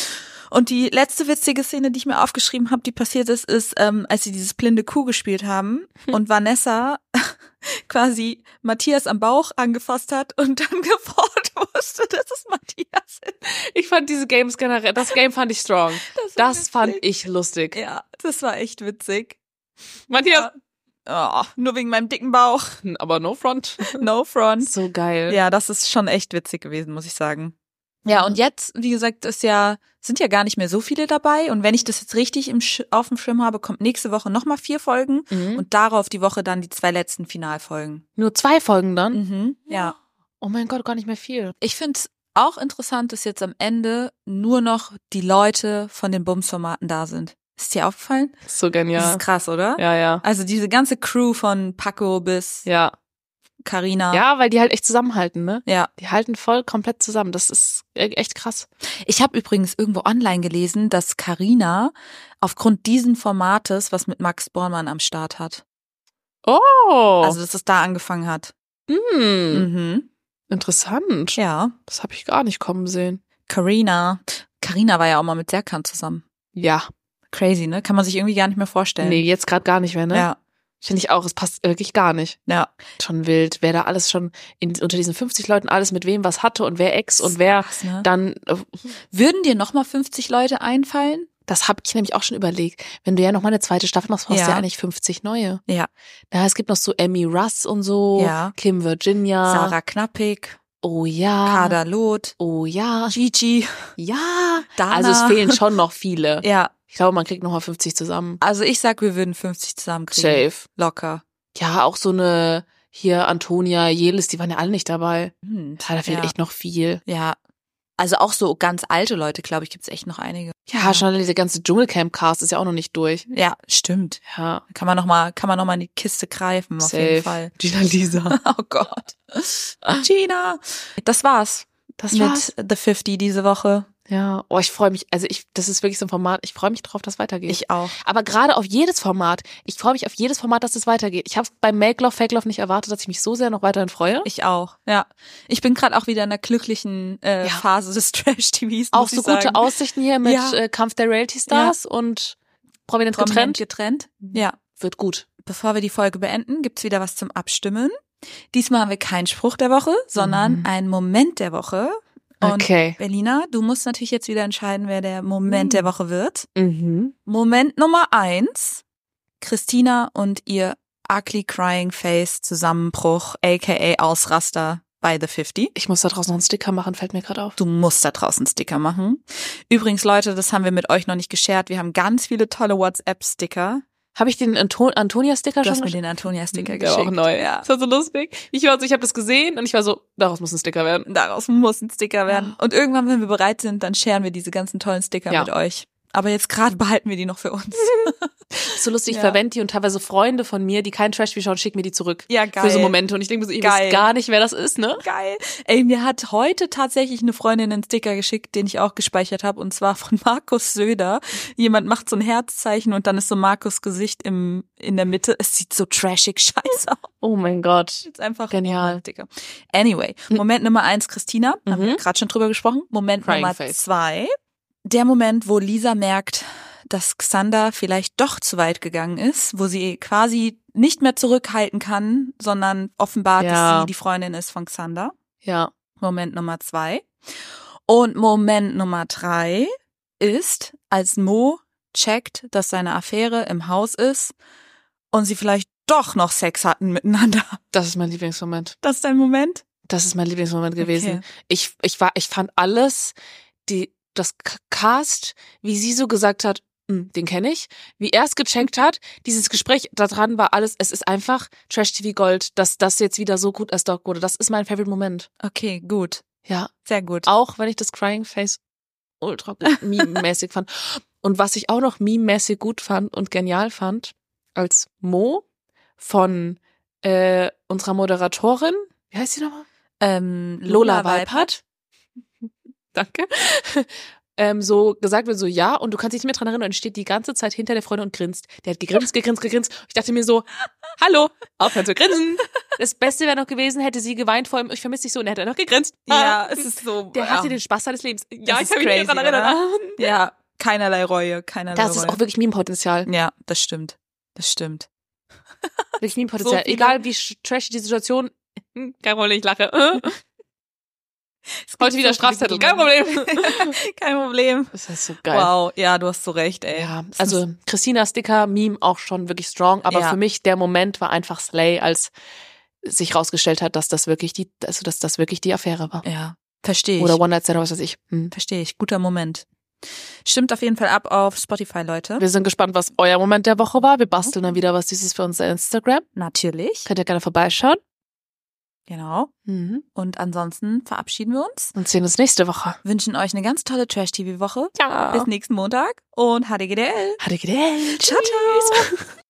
Und die letzte witzige Szene, die ich mir aufgeschrieben habe, die passiert ist, als sie dieses blinde Kuh gespielt haben und Vanessa quasi Matthias am Bauch angefasst hat und dann sofort wusste, dass es Matthias ist. Ich fand diese Games generell, das Game fand ich strong. Das fand ich lustig. Ja, das war echt witzig. Matthias. Ja. Oh, nur wegen meinem dicken Bauch. Aber no front. No front. So geil. Ja, das ist schon echt witzig gewesen, muss ich sagen. Ja, und jetzt, wie gesagt, sind ja gar nicht mehr so viele dabei. Und wenn ich das jetzt richtig auf dem Schirm habe, kommt nächste Woche nochmal 4 Folgen und darauf die Woche dann die 2 letzten Finalfolgen. Nur 2 Folgen dann? Mhm, ja. Oh mein Gott, gar nicht mehr viel. Ich finde es auch interessant, dass jetzt am Ende nur noch die Leute von den Bums-Formaten da sind. Ist dir aufgefallen? So genial. Das ist krass, oder? Ja, ja. Also diese ganze Crew von Paco bis Carina. Ja, weil die halt echt zusammenhalten, ne? Ja. Die halten voll komplett zusammen. Das ist echt krass. Ich habe übrigens irgendwo online gelesen, dass Carina aufgrund diesen Formates was mit Max Bormann am Start hat. Oh. Also, dass es da angefangen hat. Mhm. Interessant. Ja. Das habe ich gar nicht kommen sehen. Carina war ja auch mal mit Serkan zusammen. Ja. Crazy, ne? Kann man sich irgendwie gar nicht mehr vorstellen. Nee, jetzt gerade gar nicht mehr, ne? Ja. Finde ich auch, es passt wirklich gar nicht. Ja. Schon wild, wer da alles schon unter diesen 50 Leuten alles mit wem was hatte und wer Ex und wer krass, ne? dann. Würden dir nochmal 50 Leute einfallen? Das habe ich nämlich auch schon überlegt. Wenn du ja nochmal eine zweite Staffel machst, brauchst du ja eigentlich 50 neue. Ja. Ja, es gibt noch so Emmy Russ und so, Ja. Kim Virginia. Sarah Knappig. Oh ja. Kader Loth. Oh ja. Gigi. Ja. Dana. Also es fehlen schon noch viele. Ja. Ich glaube, man kriegt nochmal 50 zusammen. Also ich sag, wir würden 50 zusammenkriegen. Safe. Locker. Ja, auch so eine hier Antonia, Jelis, die waren ja alle nicht dabei. Da fehlt Ja. echt noch viel. Ja. Also auch so ganz alte Leute, glaube ich, gibt's echt noch einige. Ja, schon dieser ganze Dschungelcamp-Cast ist ja auch noch nicht durch. Ja, stimmt. Ja. Kann man noch mal in die Kiste greifen, auf jeden Fall. Gina Lisa. Oh Gott. Gina. Das war's. war's. Mit The 50 diese Woche. Ja, oh, ich freue mich, das ist wirklich so ein Format, ich freue mich drauf, dass es weitergeht. Ich auch. Aber gerade auf jedes Format, ich freue mich auf jedes Format, dass es weitergeht. Ich habe beim Make Love, Fake Love nicht erwartet, dass ich mich so sehr noch weiterhin freue. Ich auch, ja. Ich bin gerade auch wieder in einer glücklichen Phase des Trash-TVs. Auch so gute Aussichten hier mit Kampf der Reality-Stars und Prominent getrennt. Ja. Wird gut. Bevor wir die Folge beenden, gibt's wieder was zum Abstimmen. Diesmal haben wir keinen Spruch der Woche, sondern einen Moment der Woche. Und okay. Berlina, du musst natürlich jetzt wieder entscheiden, wer der Moment der Woche wird. Mhm. Moment Nummer 1, Christina und ihr ugly crying face Zusammenbruch, aka Ausraster bei The 50. Ich muss da draußen noch einen Sticker machen, fällt mir gerade auf. Du musst da draußen Sticker machen. Übrigens, Leute, das haben wir mit euch noch nicht geshared. Wir haben ganz viele tolle WhatsApp-Sticker. Habe ich den Antonia-Sticker schon? Du hast mir den Antonia-Sticker Der geschickt. war auch neu. Ja. Das war so lustig. Ich habe das gesehen und ich war so, daraus muss ein Sticker werden. Daraus muss ein Sticker werden. Und irgendwann, wenn wir bereit sind, dann sharen wir diese ganzen tollen Sticker mit euch. Aber jetzt gerade behalten wir die noch für uns. So lustig, ich verwende die und teilweise Freunde von mir, die kein Trash-TV schauen, schicken mir die zurück. Ja, geil. Für so Momente. Und ich denke mir so, ich weiß gar nicht, wer das ist, ne? Geil. Ey, mir hat heute tatsächlich eine Freundin einen Sticker geschickt, den ich auch gespeichert habe. Und zwar von Markus Söder. Jemand macht so ein Herzzeichen und dann ist so Markus Gesicht in der Mitte. Es sieht so trashig scheiße aus. Oh mein Gott. Jetzt einfach genial. Sticker. Anyway, Moment Nummer 1, Christina. Haben wir gerade schon drüber gesprochen. Moment Crying Nummer face. 2. Der Moment, wo Lisa merkt, dass Xander vielleicht doch zu weit gegangen ist, wo sie quasi nicht mehr zurückhalten kann, sondern offenbart, dass sie die Freundin ist von Xander. Ja. Moment Nummer 2. Und Moment Nummer 3 ist, als Mo checkt, dass seine Affäre im Haus ist und sie vielleicht doch noch Sex hatten miteinander. Das ist mein Lieblingsmoment. Das ist dein Moment? Das ist mein Lieblingsmoment gewesen. Okay. Ich fand alles, das Cast, wie sie so gesagt hat, den kenne ich, wie er es gecheckt hat, dieses Gespräch da dran war alles, es ist einfach Trash-TV Gold, dass das jetzt wieder so gut erstockt wurde. Das ist mein Favorite Moment. Okay, gut. Ja. Sehr gut. Auch wenn ich das Crying Face ultra gut meme-mäßig fand. Und was ich auch noch meme-mäßig gut fand und genial fand, als Mo von unserer Moderatorin, wie heißt sie nochmal? Lola Weipert. Danke. So gesagt wird, so ja, und du kannst dich nicht mehr dran erinnern und steht die ganze Zeit hinter der Freundin und grinst. Der hat gegrinst. Ich dachte mir so, hallo, aufhören zu grinsen. Das Beste wäre noch gewesen, hätte sie geweint vor ihm, ich vermisse dich so, und er hätte noch gegrinst. Ja, es ist so. Der hatte den Spaß seines Lebens. Ja, ich kann mich daran erinnern. Ja, keinerlei Reue, Das ist auch wirklich Meme-Potenzial. Ja, das stimmt. Das stimmt. Wirklich Meme-Potenzial. So egal wie trashig die Situation, kein Problem, ich lache. Heute wieder Strafzettel, kein Problem. Kein Problem. Das ist so geil. Wow, ja, du hast so recht, ey. Ja, also Christina Sticker-Meme auch schon wirklich strong, aber für mich der Moment war einfach Slay, als sich rausgestellt hat, dass das wirklich die Affäre war. Ja, verstehe ich. Oder One Night Stand oder was weiß ich. Verstehe ich, guter Moment. Stimmt auf jeden Fall ab auf Spotify, Leute. Wir sind gespannt, was euer Moment der Woche war. Wir basteln dann wieder was Süßes für unser Instagram. Natürlich. Könnt ihr gerne vorbeischauen. Genau. Und ansonsten verabschieden wir uns. Und sehen uns nächste Woche. Wünschen euch eine ganz tolle Trash-TV-Woche. Ja. Bis nächsten Montag. Und HDGDL. HDGDL. Ciao, ciao.